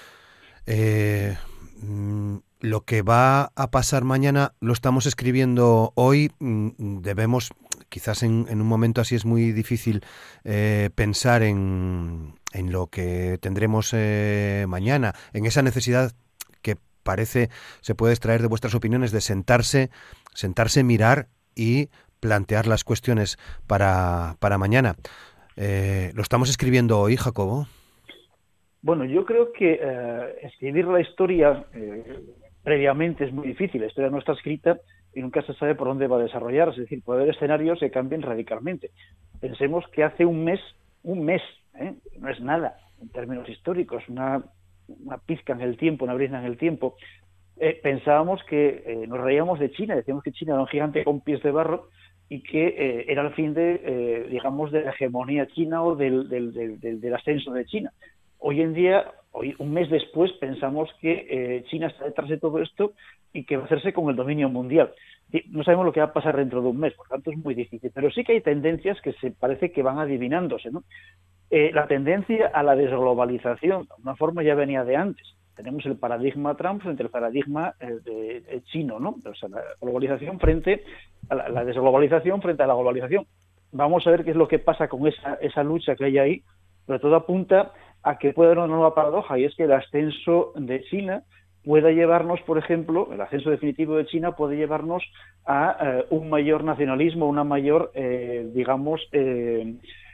Lo que va a pasar mañana lo estamos escribiendo hoy. Debemos, quizás en un momento así es muy difícil pensar en lo que tendremos mañana, en esa necesidad que parece se puede extraer de vuestras opiniones de sentarse, mirar y plantear las cuestiones para mañana. ¿Lo estamos escribiendo hoy, Jacobo? Bueno, yo creo que escribir la historia previamente es muy difícil. La historia no está escrita y nunca se sabe por dónde va a desarrollarse. Es decir, puede haber escenarios que cambien radicalmente. Pensemos que hace un mes, no es nada en términos históricos, una pizca en el tiempo, una brizna en el tiempo. Pensábamos que nos reíamos de China, decíamos que China era un gigante con pies de barro y que era el fin de la hegemonía china o del ascenso de China. Hoy en día, un mes después, pensamos que China está detrás de todo esto y que va a hacerse con el dominio mundial. No sabemos lo que va a pasar dentro de un mes, por tanto es muy difícil. Pero sí que hay tendencias que se parece que van adivinándose, ¿no? La tendencia a la desglobalización, de alguna forma ya venía de antes. Tenemos el paradigma Trump frente al paradigma chino, ¿no? O sea, la globalización frente a la desglobalización frente a la globalización. Vamos a ver qué es lo que pasa con esa lucha que hay ahí, pero todo apunta a que puede haber una nueva paradoja, y es que el ascenso de China pueda llevarnos, por ejemplo, el ascenso definitivo de China puede llevarnos a un mayor nacionalismo, una mayor,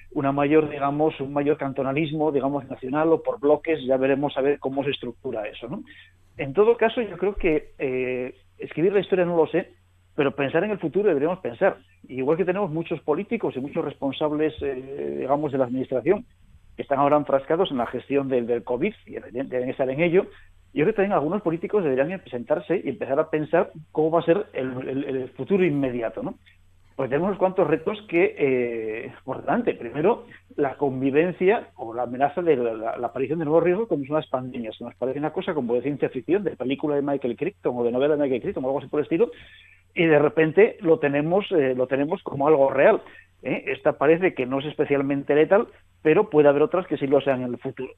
un mayor cantonalismo, digamos, nacional o por bloques, ya veremos a ver cómo se estructura eso, ¿no? En todo caso, yo creo que escribir la historia no lo sé, pero pensar en el futuro deberíamos pensar. Igual que tenemos muchos políticos y muchos responsables, digamos, de la administración, que están ahora enfrascados en la gestión del COVID y deben estar en ello, yo creo que también algunos políticos deberían sentarse y empezar a pensar cómo va a ser el futuro inmediato, ¿no? Pues tenemos unos cuantos retos por delante. Primero, la convivencia o la amenaza de la aparición de nuevos riesgos como son las pandemias. Nos parece una cosa como de ciencia ficción, de película de Michael Crichton o de novela de Michael Crichton o algo así por el estilo, y de repente lo tenemos como algo real. Esta parece que no es especialmente letal, pero puede haber otras que sí lo sean en el futuro.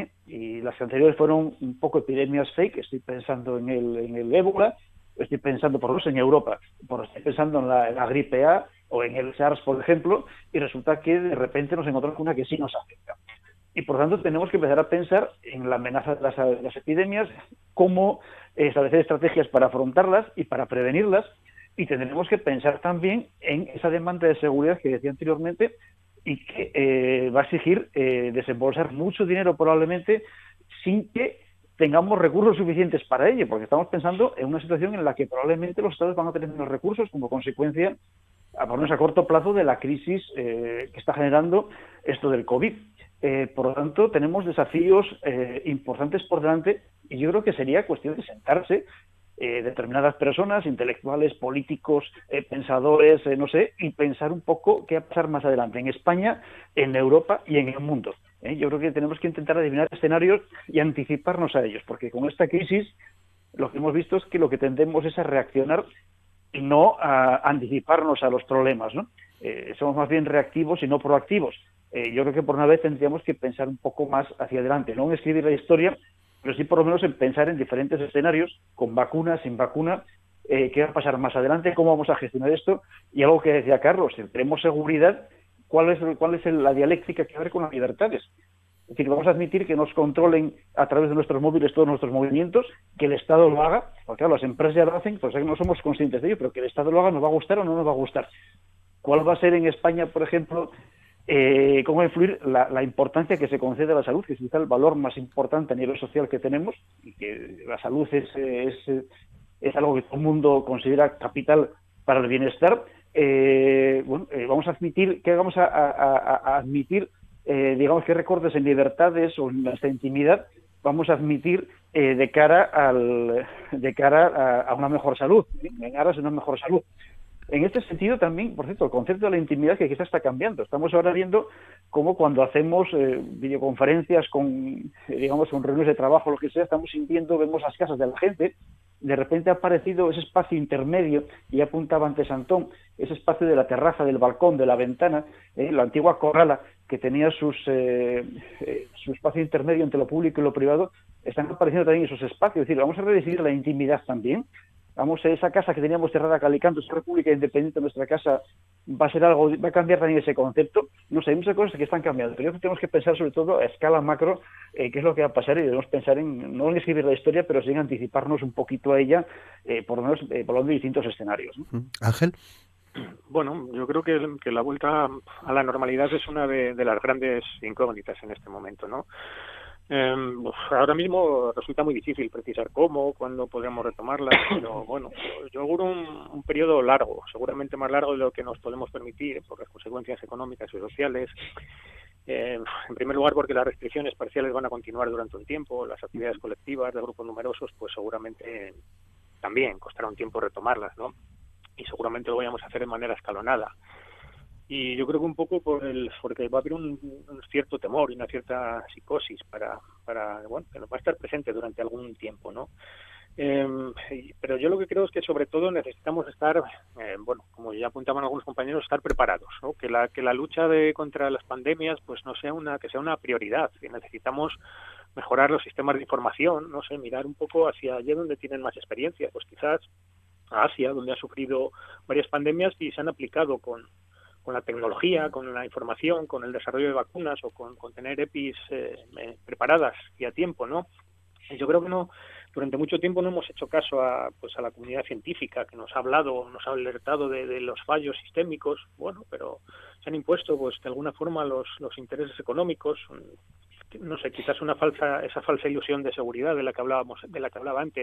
Y las anteriores fueron un poco epidemias fake. Estoy pensando en el ébola, estoy pensando por lo menos en Europa, estoy pensando en la gripe A o en el SARS, por ejemplo, y resulta que de repente nos encontramos con una que sí nos afecta. Y por tanto tenemos que empezar a pensar en la amenaza de las epidemias, cómo establecer estrategias para afrontarlas y para prevenirlas, y tendremos que pensar también en esa demanda de seguridad que decía anteriormente y que va a exigir desembolsar mucho dinero probablemente sin que tengamos recursos suficientes para ello, porque estamos pensando en una situación en la que probablemente los estados van a tener menos recursos como consecuencia, por lo menos a corto plazo, de la crisis que está generando esto del COVID. Por lo tanto, tenemos desafíos importantes por delante y yo creo que sería cuestión de sentarse determinadas personas, intelectuales, políticos, pensadores, no sé, y pensar un poco qué va a pasar más adelante en España, en Europa y en el mundo. Yo creo que tenemos que intentar adivinar escenarios y anticiparnos a ellos, porque con esta crisis lo que hemos visto es que lo que tendemos es a reaccionar y no a anticiparnos a los problemas, ¿no? Somos más bien reactivos y no proactivos. Yo creo que por una vez tendríamos que pensar un poco más hacia adelante, no en escribir la historia, pero sí por lo menos en pensar en diferentes escenarios, con vacuna, sin vacuna, qué va a pasar más adelante, cómo vamos a gestionar esto, y algo que decía Carlos, si tenemos seguridad, ¿cuál es la dialéctica que va a haber con las libertades? Es decir, vamos a admitir que nos controlen a través de nuestros móviles todos nuestros movimientos, que el Estado lo haga, porque claro, las empresas ya lo hacen, pues no somos conscientes de ello, pero que el Estado lo haga, ¿nos va a gustar o no nos va a gustar? ¿Cuál va a ser en España, por ejemplo, cómo va a influir la importancia que se concede a la salud, que es quizá el valor más importante a nivel social que tenemos, y que la salud es algo que todo el mundo considera capital para el bienestar? Vamos a admitir que digamos que recortes en libertades o en nuestra intimidad vamos a admitir de cara a una mejor salud, en aras de una mejor salud. En este sentido también, por cierto, el concepto de la intimidad que quizás está cambiando. Estamos ahora viendo cómo cuando hacemos videoconferencias con reuniones de trabajo, lo que sea, estamos sintiendo, vemos las casas de la gente, de repente ha aparecido ese espacio intermedio, y apuntaba antes Antón, ese espacio de la terraza, del balcón, de la ventana, la antigua corrala, que tenía su espacio intermedio entre lo público y lo privado, están apareciendo también esos espacios. Es decir, vamos a redefinir la intimidad también. Vamos, esa casa que teníamos cerrada a Calicanto, esa república independiente, nuestra casa, va a cambiar también ese concepto. No sé, hay muchas cosas que están cambiando, pero yo creo que tenemos que pensar sobre todo a escala macro qué es lo que va a pasar, y debemos pensar no en escribir la historia, pero sí en anticiparnos un poquito a ella, por lo menos hablando de distintos escenarios, ¿no? Ángel. Bueno, yo creo que la vuelta a la normalidad es una de las grandes incógnitas en este momento, ¿no? Ahora mismo resulta muy difícil precisar cómo, cuándo podremos retomarla, pero bueno, yo auguro un periodo largo, seguramente más largo de lo que nos podemos permitir por las consecuencias económicas y sociales. En primer lugar, porque las restricciones parciales van a continuar durante un tiempo, las actividades colectivas de grupos numerosos, pues seguramente también costará un tiempo retomarlas, ¿no? Y seguramente lo vayamos a hacer de manera escalonada. Y yo creo que un poco porque va a haber un cierto temor y una cierta psicosis para que nos va a estar presente durante algún tiempo, ¿no? Pero yo lo que creo es que sobre todo necesitamos estar, como ya apuntaban algunos compañeros, estar preparados, ¿no? Que la lucha contra las pandemias pues no sea una prioridad. Que necesitamos mejorar los sistemas de información, no sé, mirar un poco hacia allá donde tienen más experiencia, pues quizás a Asia, donde ha sufrido varias pandemias y se han aplicado con la tecnología, con la información, con el desarrollo de vacunas o con tener EPIs preparadas y a tiempo, ¿no? Yo creo que no durante mucho tiempo no hemos hecho caso a la comunidad científica que nos ha hablado, nos ha alertado de los fallos sistémicos, bueno, pero se han impuesto pues de alguna forma los intereses económicos, no sé, quizás esa falsa ilusión de seguridad de la que hablaba antes.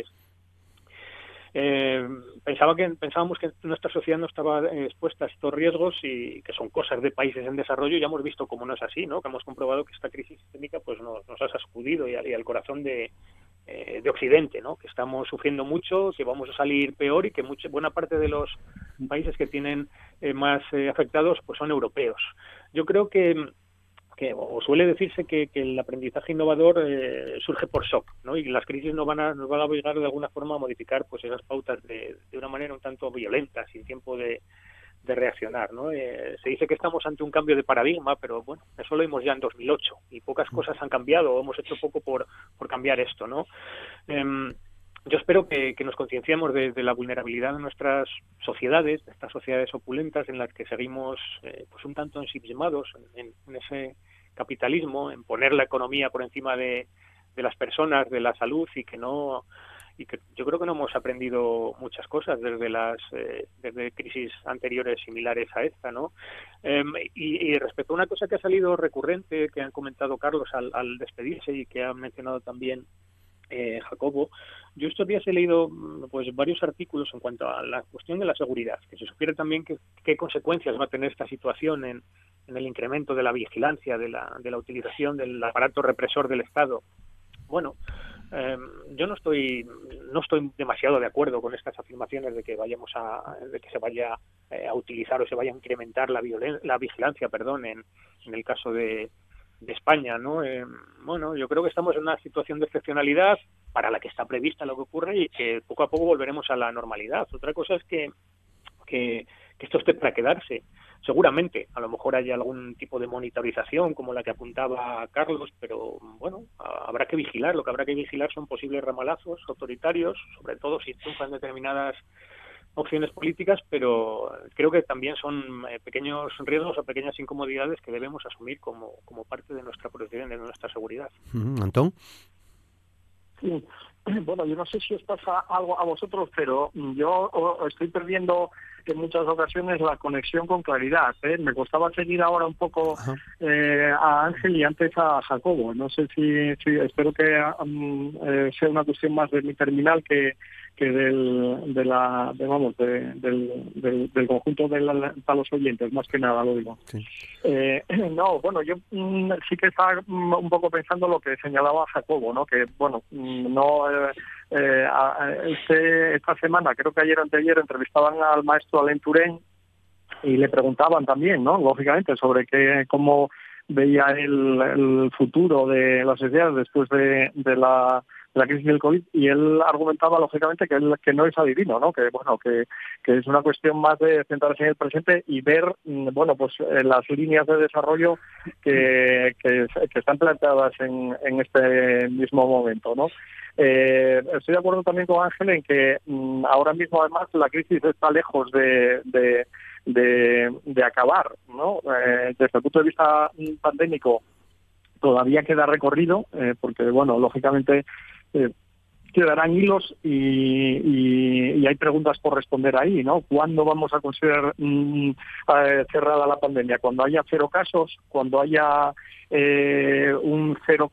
Pensábamos que nuestra sociedad no estaba expuesta a estos riesgos y que son cosas de países en desarrollo, y ya hemos visto cómo no es así, ¿no? Que hemos comprobado que esta crisis sistémica pues nos ha sacudido y al corazón de Occidente, ¿no? Que estamos sufriendo mucho, que vamos a salir peor y que buena parte de los países que tienen más afectados pues son europeos. Yo creo que o suele decirse que el aprendizaje innovador surge por shock, ¿no? Y las crisis nos van a obligar de alguna forma a modificar pues esas pautas de una manera un tanto violenta, sin tiempo de reaccionar, ¿no? Se dice que estamos ante un cambio de paradigma, pero bueno, eso lo vimos ya en 2008 y pocas cosas han cambiado, o hemos hecho poco por cambiar esto, ¿no? Yo espero que nos concienciemos de la vulnerabilidad de nuestras sociedades, de estas sociedades opulentas en las que seguimos pues un tanto ensimismados en ese capitalismo, en poner la economía por encima de las personas, de la salud, y que yo creo que no hemos aprendido muchas cosas desde crisis anteriores similares a esta, ¿no? Y respecto a una cosa que ha salido recurrente, que han comentado Carlos al despedirse y que ha mencionado también Jacobo, yo estos días he leído pues varios artículos en cuanto a la cuestión de la seguridad, que se sugiere también qué consecuencias va a tener esta situación en el incremento de la vigilancia, de la utilización del aparato represor del Estado. Bueno, yo no estoy demasiado de acuerdo con estas afirmaciones de que se vaya a utilizar o se vaya a incrementar la vigilancia, en el caso de España, ¿no? Bueno, yo creo que estamos en una situación de excepcionalidad para la que está prevista lo que ocurre y que poco a poco volveremos a la normalidad. Otra cosa es que esto esté para quedarse. Seguramente, a lo mejor haya algún tipo de monitorización como la que apuntaba Carlos, pero bueno, habrá que vigilar. Lo que habrá que vigilar son posibles ramalazos autoritarios, sobre todo si triunfan determinadas opciones políticas, pero creo que también son pequeños riesgos o pequeñas incomodidades que debemos asumir como parte de nuestra protección, de nuestra seguridad. ¿Antón? Sí. Bueno, yo no sé si os pasa algo a vosotros, pero yo estoy perdiendo en muchas ocasiones la conexión con claridad. Me costaba seguir ahora un poco a Ángel y antes a Jacobo. No sé si espero que sea una cuestión más de mi terminal que del conjunto para los oyentes, más que nada lo digo. Sí. No, bueno, yo sí que estaba un poco pensando lo que señalaba Jacobo, ¿no? Que bueno, esta semana, creo que ayer o anteayer, entrevistaban al maestro Alain Touraine y le preguntaban también, ¿no? Lógicamente, sobre cómo veía el futuro de la sociedad después de la crisis del COVID, y él argumentaba lógicamente que no es adivino, ¿no? Que bueno, que es una cuestión más de centrarse en el presente y ver pues las líneas de desarrollo que están planteadas en este mismo momento, ¿no? Estoy de acuerdo también con Ángel en que ahora mismo además la crisis está lejos de acabar, ¿no? Desde el punto de vista pandémico todavía queda recorrido, porque bueno, lógicamente quedarán hilos y hay preguntas por responder ahí, ¿no? ¿Cuándo vamos a considerar cerrada la pandemia? ¿Cuando haya 0 casos? ¿Cuando haya un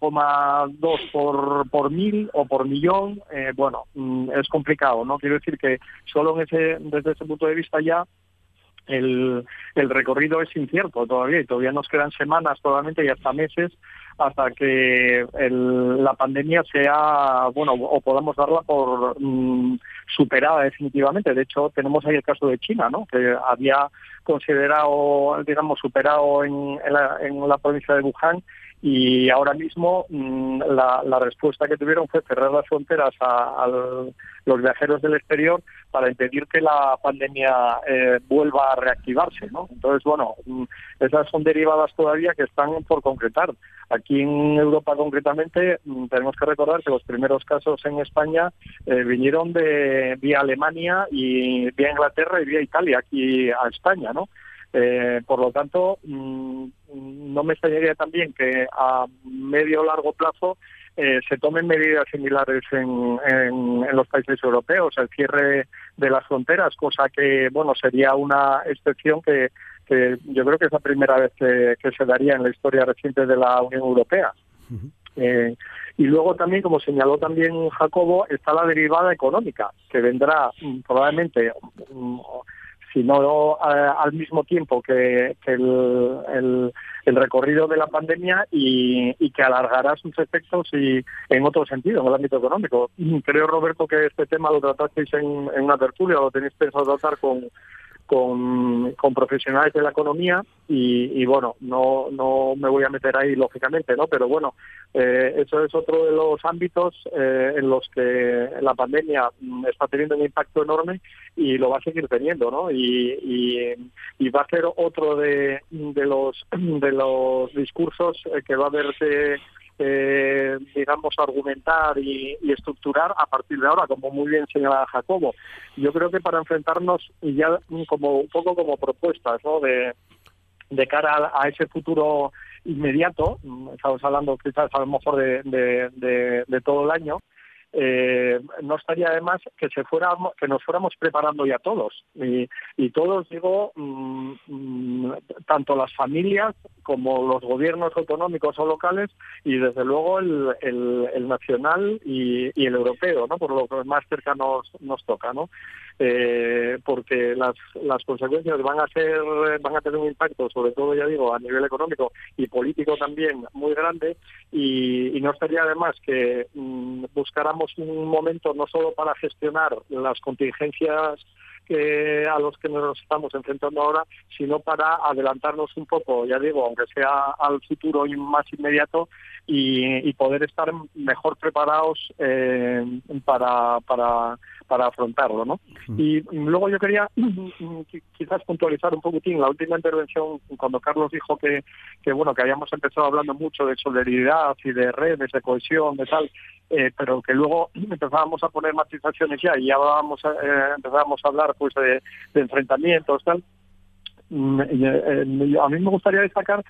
0,2 por 1000 o por millón? Bueno, es complicado, ¿no? Quiero decir que solo desde ese punto de vista ya el recorrido es incierto todavía, y todavía nos quedan semanas probablemente y hasta meses hasta que la pandemia sea, o podamos darla por superada definitivamente. De hecho, tenemos ahí el caso de China, ¿no? Que había considerado, superado en la provincia de Wuhan, y ahora mismo la respuesta que tuvieron fue cerrar las fronteras a los viajeros del exterior para impedir que la pandemia vuelva a reactivarse, ¿no? Entonces, bueno, esas son derivadas todavía que están por concretar. Aquí en Europa concretamente tenemos que recordar que los primeros casos en España vinieron vía Alemania y vía Inglaterra y vía Italia aquí a España, ¿no? Por lo tanto, no me extrañaría también que a medio o largo plazo se tomen medidas similares en los países europeos, el cierre de las fronteras, cosa que, bueno, sería una excepción que yo creo que es la primera vez que se daría en la historia reciente de la Unión Europea. Y luego también, como señaló también Jacobo, está la derivada económica, que vendrá probablemente, si no al mismo tiempo que el recorrido de la pandemia y que alargará sus efectos y en otro sentido, en el ámbito económico. Creo, Roberto, que este tema lo tratasteis en una tertulia, lo tenéis pensado tratar con profesionales de la economía y bueno, no me voy a meter ahí lógicamente, ¿no? Pero bueno, eso es otro de los ámbitos en los que la pandemia está teniendo un impacto enorme y lo va a seguir teniendo, ¿no? Y va a ser otro de los discursos que va a haberse digamos, argumentar y estructurar a partir de ahora, como muy bien señala Jacobo. Yo creo que para enfrentarnos, y ya como un poco como propuestas, ¿no?, de cara a ese futuro inmediato, estamos hablando quizás a lo mejor de todo el año, no estaría además que nos fuéramos preparando ya todos y todos, digo, tanto las familias como los gobiernos autonómicos o locales y desde luego el nacional y el europeo, ¿no?, por lo que más cerca nos toca, ¿no? Porque las consecuencias van a tener un impacto, sobre todo, ya digo, a nivel económico y político también muy grande, y no estaría además que buscáramos un momento no solo para gestionar las contingencias a los que nos estamos enfrentando ahora, sino para adelantarnos un poco, ya digo, aunque sea al futuro más inmediato, y poder estar mejor preparados para afrontarlo, ¿no? Y luego yo quería quizás puntualizar un poquitín la última intervención, cuando Carlos dijo que bueno, que habíamos empezado hablando mucho de solidaridad y de redes, de cohesión, de tal, pero que luego empezábamos a poner matizaciones ya y ya empezábamos a hablar pues de enfrentamientos, tal. A mí me gustaría destacar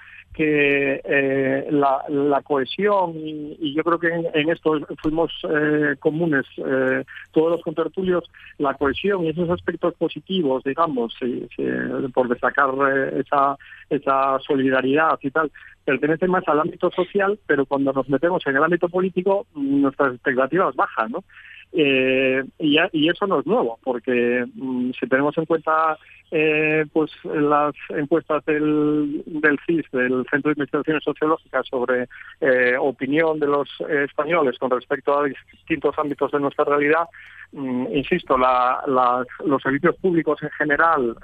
que la cohesión, y yo creo que en esto fuimos comunes todos los contertulios, la cohesión y esos aspectos positivos, digamos, por destacar esa solidaridad y tal, pertenece más al ámbito social, pero cuando nos metemos en el ámbito político nuestras expectativas bajan, ¿no? Y eso no es nuevo, porque si tenemos en cuenta pues las encuestas del CIS, del Centro de Investigaciones Sociológicas, sobre opinión de los españoles con respecto a distintos ámbitos de nuestra realidad, insisto, los servicios públicos en general,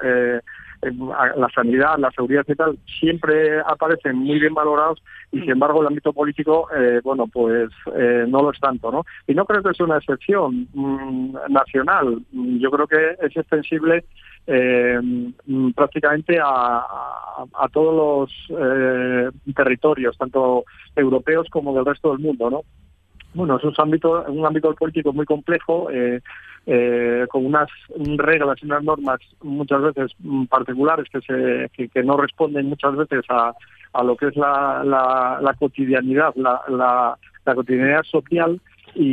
la sanidad, la seguridad y tal, siempre aparecen muy bien valorados, y sin embargo el ámbito político, bueno, pues no lo es tanto, ¿no? Y no creo que sea una excepción nacional. Yo creo que es extensible prácticamente a todos los territorios, tanto europeos como del resto del mundo, ¿no? Bueno, es un ámbito político muy complejo, con unas reglas y unas normas muchas veces particulares que no responden muchas veces a lo que es la cotidianidad, la cotidianidad social.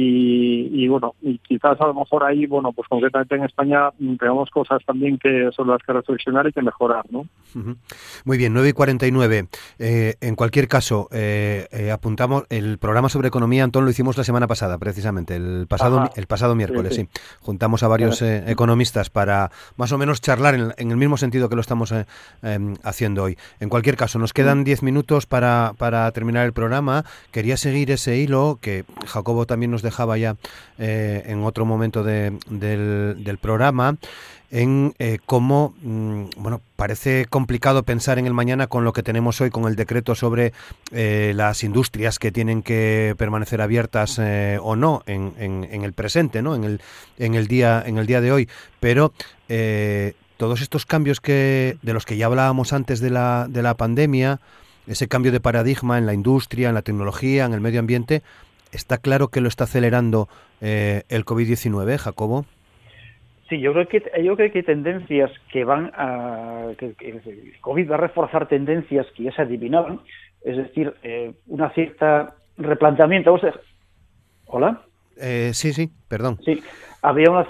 Y bueno, y quizás a lo mejor ahí, bueno, pues concretamente en España tenemos cosas también que son las que reflexionar y que mejorar, ¿no? Muy bien, 9:49. En cualquier caso, apuntamos el programa sobre economía, Antón, lo hicimos la semana pasada, precisamente, el pasado miércoles, sí. Juntamos a varios economistas para más o menos charlar en el mismo sentido que lo estamos haciendo hoy. En cualquier caso, nos quedan 10 minutos para terminar el programa. Quería seguir ese hilo que Jacobo también nos dejaba ya en otro momento del programa, en cómo, bueno, parece complicado pensar en el mañana con lo que tenemos hoy, con el decreto sobre las industrias que tienen que permanecer abiertas o no en el presente, ¿no? en el día de hoy, pero todos estos cambios de los que ya hablábamos antes de la pandemia, ese cambio de paradigma en la industria, en la tecnología, en el medio ambiente, ¿está claro que lo está acelerando el COVID-19, Jacobo? Sí, yo creo que hay tendencias que van que el COVID va a reforzar tendencias que ya se adivinaban, es decir, una cierta replanteamiento. ¿Hola? Sí, perdón. Sí, había un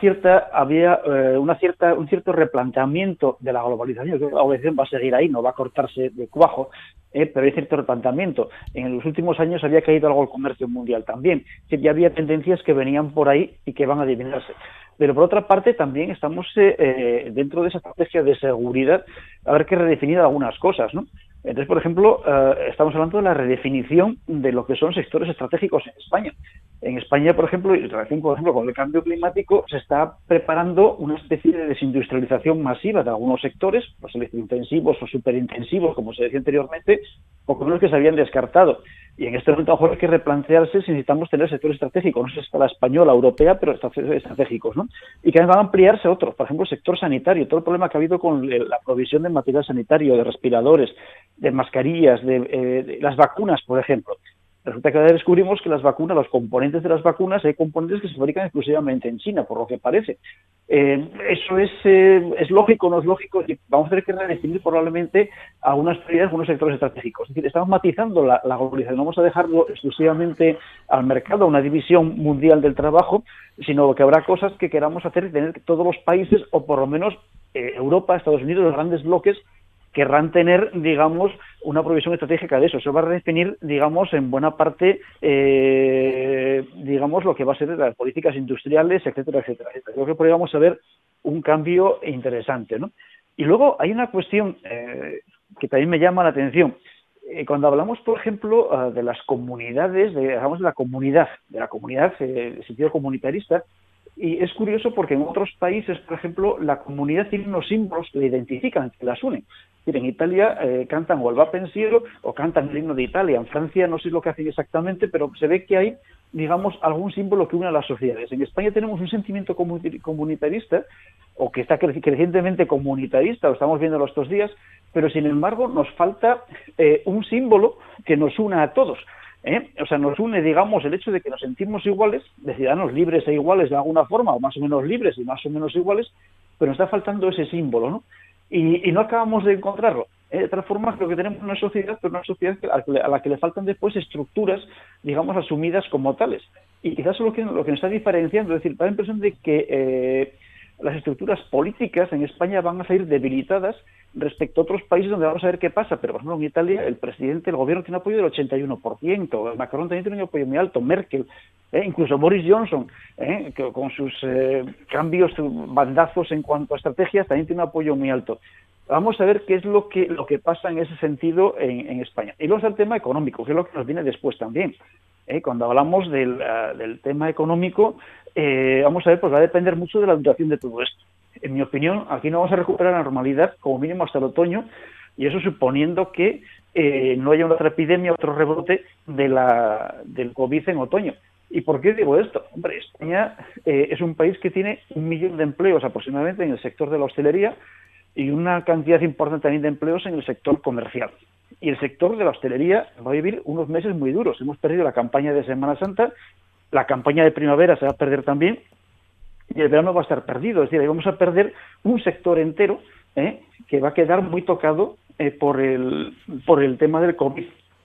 cierto replanteamiento de la globalización. La globalización va a seguir ahí, no va a cortarse de cuajo, pero hay cierto replanteamiento. En los últimos años había caído algo el comercio mundial también. Ya había tendencias que venían por ahí y que van a adivinarse. Pero por otra parte también estamos dentro de esa estrategia de seguridad a ver que redefinir algunas cosas, ¿no? Entonces, por ejemplo, estamos hablando de la redefinición de lo que son sectores estratégicos en España. En España, por ejemplo, y en relación, por ejemplo, con el cambio climático, se está preparando una especie de desindustrialización masiva de algunos sectores, los electrointensivos o superintensivos, como se decía anteriormente, o con los que se habían descartado. Y en este momento a lo mejor hay que replantearse si necesitamos tener sectores estratégicos, no sé si es la española, europea, pero estratégicos, ¿no? Y que van a ampliarse otros, por ejemplo, el sector sanitario, todo el problema que ha habido con la provisión de material sanitario, de respiradores, de mascarillas, de las vacunas, por ejemplo. Resulta que ahora descubrimos que las vacunas, los componentes de las vacunas, hay componentes que se fabrican exclusivamente en China, por lo que parece. Eso es lógico o no es lógico. Vamos a tener que redefinir probablemente algunas prioridades, algunos sectores estratégicos. Es decir, estamos matizando la globalización. No vamos a dejarlo exclusivamente al mercado, a una división mundial del trabajo, sino que habrá cosas que queramos hacer y tener que todos los países, o por lo menos Europa, Estados Unidos, los grandes bloques, querrán tener, digamos, una provisión estratégica de eso. Eso va a redefinir, digamos, en buena parte, digamos, lo que va a ser las políticas industriales, etcétera, etcétera. Creo que por ahí vamos a ver un cambio interesante, ¿no? Y luego hay una cuestión que también me llama la atención. Cuando hablamos, por ejemplo, de las comunidades, hablamos de la comunidad, en sentido comunitarista, y es curioso porque en otros países, por ejemplo, la comunidad tiene unos símbolos que la identifican, que las unen. En Italia cantan o el Va Pensiero o cantan el himno de Italia. En Francia no sé lo que hacen exactamente, pero se ve que hay, digamos, algún símbolo que une a las sociedades. En España tenemos un sentimiento comunitarista, o que está crecientemente comunitarista, lo estamos viendo estos días, pero sin embargo nos falta un símbolo que nos una a todos. O sea, nos une, digamos, el hecho de que nos sentimos iguales, de ciudadanos libres e iguales de alguna forma, o más o menos libres y más o menos iguales, pero nos está faltando ese símbolo, ¿no? Y no acabamos de encontrarlo. De tal forma, creo que tenemos una sociedad, pero una sociedad a la que le faltan después estructuras, digamos, asumidas como tales. Y quizás eso es lo que nos está diferenciando, es decir, da la impresión de que las estructuras políticas en España van a salir debilitadas respecto a otros países donde vamos a ver qué pasa. Pero, por ejemplo, en Italia, el gobierno tiene apoyo del 81%, Macron también tiene un apoyo muy alto, Merkel, incluso Boris Johnson, que con sus cambios, bandazos en cuanto a estrategias, también tiene un apoyo muy alto. Vamos a ver qué es lo que pasa en ese sentido en España. Y luego está el tema económico, que es lo que nos viene después también. Cuando hablamos del tema económico, vamos a ver, pues va a depender mucho de la duración de todo esto. En mi opinión, aquí no vamos a recuperar la normalidad como mínimo hasta el otoño, y eso suponiendo que no haya otra epidemia, otro rebrote del COVID en otoño. ¿Y por qué digo esto? Hombre, España es un país que tiene 1 millón de empleos aproximadamente en el sector de la hostelería y una cantidad importante también de empleos en el sector comercial. Y el sector de la hostelería va a vivir unos meses muy duros. Hemos perdido la campaña de Semana Santa, la campaña de primavera se va a perder también, y el verano va a estar perdido. Es decir, ahí vamos a perder un sector entero que va a quedar muy tocado por el tema del COVID.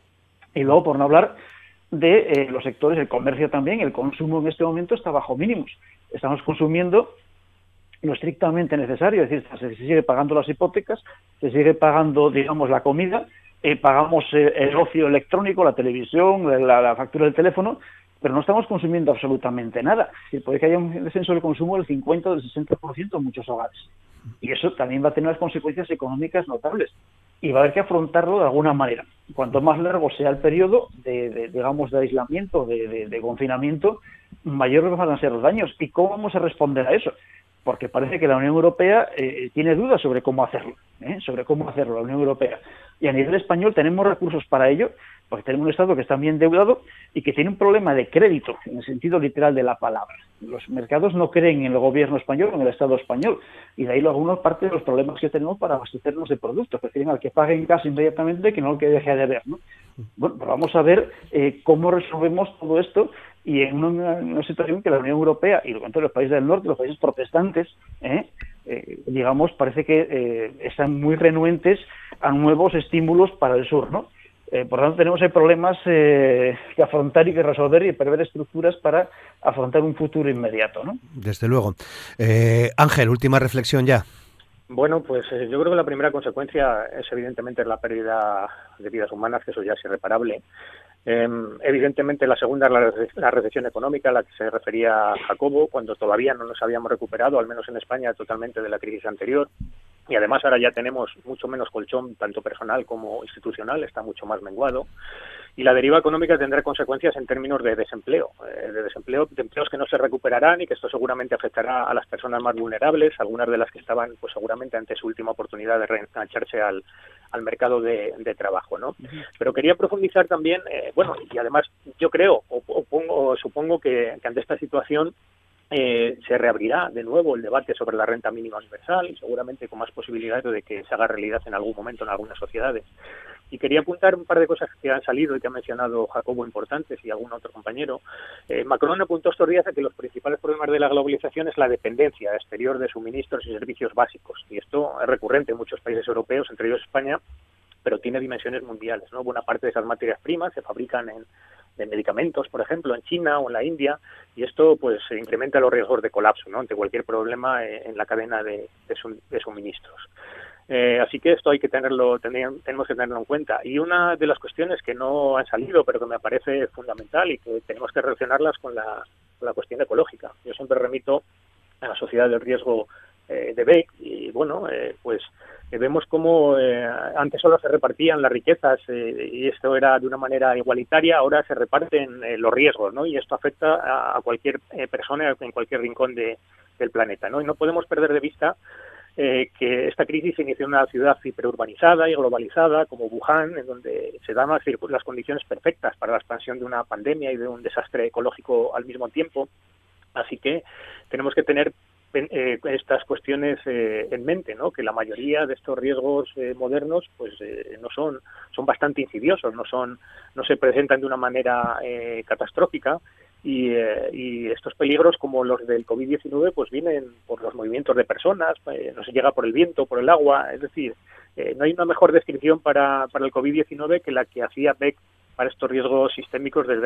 Y luego, por no hablar de los sectores, el comercio también, el consumo en este momento está bajo mínimos. Estamos consumiendo lo estrictamente necesario, es decir, se sigue pagando las hipotecas, se sigue pagando, digamos, la comida, pagamos el ocio electrónico, la televisión, la factura del teléfono, pero no estamos consumiendo absolutamente nada. Es decir, puede que haya un descenso del consumo del 50 o del 60% en muchos hogares. Y eso también va a tener unas consecuencias económicas notables. Y va a haber que afrontarlo de alguna manera. Cuanto más largo sea el periodo digamos, de aislamiento, de confinamiento, mayores van a ser los daños. ¿Y cómo vamos a responder a eso? Porque parece que la Unión Europea tiene dudas sobre cómo hacerlo, la Unión Europea. Y a nivel español tenemos recursos para ello, porque tenemos un Estado que está bien endeudado y que tiene un problema de crédito, en el sentido literal de la palabra. Los mercados no creen en el gobierno español o en el Estado español, y de ahí algunos parte de los problemas que tenemos para abastecernos de productos. Prefieren al que pague en casa inmediatamente que no al que deje de ver, ¿no? Bueno, pues vamos a ver cómo resolvemos todo esto, y en una situación que la Unión Europea y lo contrario, los países del norte, los países protestantes, digamos, parece que están muy renuentes a nuevos estímulos para el sur, ¿no? Por lo tanto, tenemos ahí problemas que afrontar y que resolver y prever estructuras para afrontar un futuro inmediato, ¿no? Desde luego. Ángel, última reflexión ya. Bueno, pues yo creo que la primera consecuencia es evidentemente la pérdida de vidas humanas, que eso ya es irreparable. Evidentemente la segunda es la recesión económica a la que se refería Jacobo, cuando todavía no nos habíamos recuperado, al menos en España, totalmente de la crisis anterior. Y además ahora ya tenemos mucho menos colchón, tanto personal como institucional, está mucho más menguado. Y la deriva económica tendrá consecuencias en términos de desempleo, de empleos que no se recuperarán y que esto seguramente afectará a las personas más vulnerables, algunas de las que estaban pues seguramente ante su última oportunidad de reengancharse al mercado de trabajo, ¿no? Pero quería profundizar también, y además yo creo o supongo que ante esta situación se reabrirá de nuevo el debate sobre la renta mínima universal y seguramente con más posibilidades de que se haga realidad en algún momento en algunas sociedades. Y quería apuntar un par de cosas que han salido y que ha mencionado Jacobo importantes y algún otro compañero. Macron apuntó estos días a que los principales problemas de la globalización es la dependencia exterior de suministros y servicios básicos. Y esto es recurrente en muchos países europeos, entre ellos España, pero tiene dimensiones mundiales, ¿no? Buena parte de esas materias primas se fabrican de medicamentos, por ejemplo, en China o en la India, y esto pues incrementa los riesgos de colapso, ¿no? Ante cualquier problema en la cadena de suministros. Así que esto tenemos que tenerlo en cuenta. Y una de las cuestiones que no han salido, pero que me parece fundamental y que tenemos que relacionarlas con la cuestión ecológica. Yo siempre remito a la sociedad del riesgo de Beck y vemos cómo antes solo se repartían las riquezas y esto era de una manera igualitaria, ahora se reparten los riesgos, ¿no? Y esto afecta a cualquier persona en cualquier rincón del planeta, ¿no? Y no podemos perder de vista que esta crisis se inició en una ciudad hiperurbanizada y globalizada como Wuhan, en donde se dan las condiciones perfectas para la expansión de una pandemia y de un desastre ecológico al mismo tiempo. Así que tenemos que tener estas cuestiones en mente, ¿no? Que la mayoría de estos riesgos modernos pues no son bastante insidiosos, no se presentan de una manera catastrófica y estos peligros como los del COVID-19 pues vienen por los movimientos de personas, no se llega por el viento, por el agua, es decir, no hay una mejor descripción para el COVID-19 que la que hacía Beck para estos riesgos sistémicos desde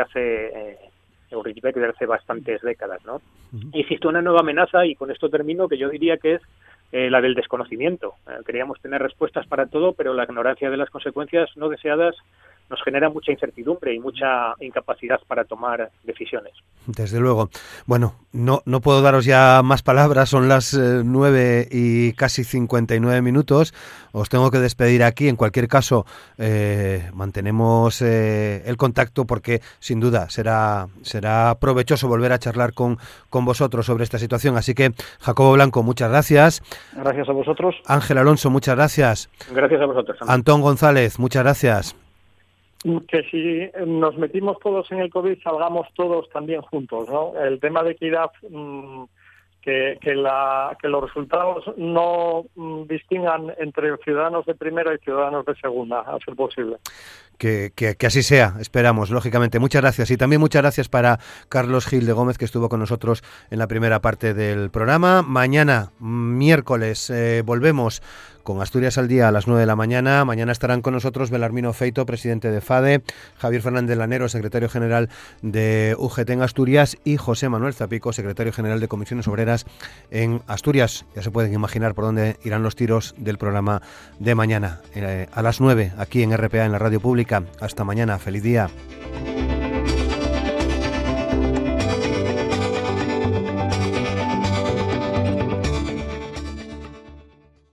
hace bastantes décadas, ¿no? Y existe una nueva amenaza, y con esto termino, que yo diría que es la del desconocimiento. Queríamos tener respuestas para todo, pero la ignorancia de las consecuencias no deseadas nos genera mucha incertidumbre y mucha incapacidad para tomar decisiones. Desde luego. Bueno, no puedo daros ya más palabras, son las 9 y casi 59 minutos. Os tengo que despedir aquí. En cualquier caso, mantenemos el contacto porque sin duda será provechoso volver a charlar con vosotros sobre esta situación. Así que, Jacobo Blanco, muchas gracias. Gracias a vosotros. Ángel Alonso, muchas gracias. Gracias a vosotros también. Antón González, muchas gracias. Que si nos metimos todos en el COVID, salgamos todos también juntos, ¿no? El tema de equidad, que los resultados no distingan entre ciudadanos de primera y ciudadanos de segunda, a ser posible. Que así sea, esperamos, lógicamente. Muchas gracias. Y también muchas gracias para Carlos Gil de Gómez, que estuvo con nosotros en la primera parte del programa. Mañana, miércoles, volvemos con Asturias al Día a las 9 de la mañana. Mañana estarán con nosotros Belarmino Feito, presidente de FADE, Javier Fernández Lanero, secretario general de UGT en Asturias, y José Manuel Zapico, secretario general de Comisiones Obreras en Asturias. Ya se pueden imaginar por dónde irán los tiros del programa de mañana, a las 9, aquí en RPA, en la Radio Pública. Hasta mañana, feliz día.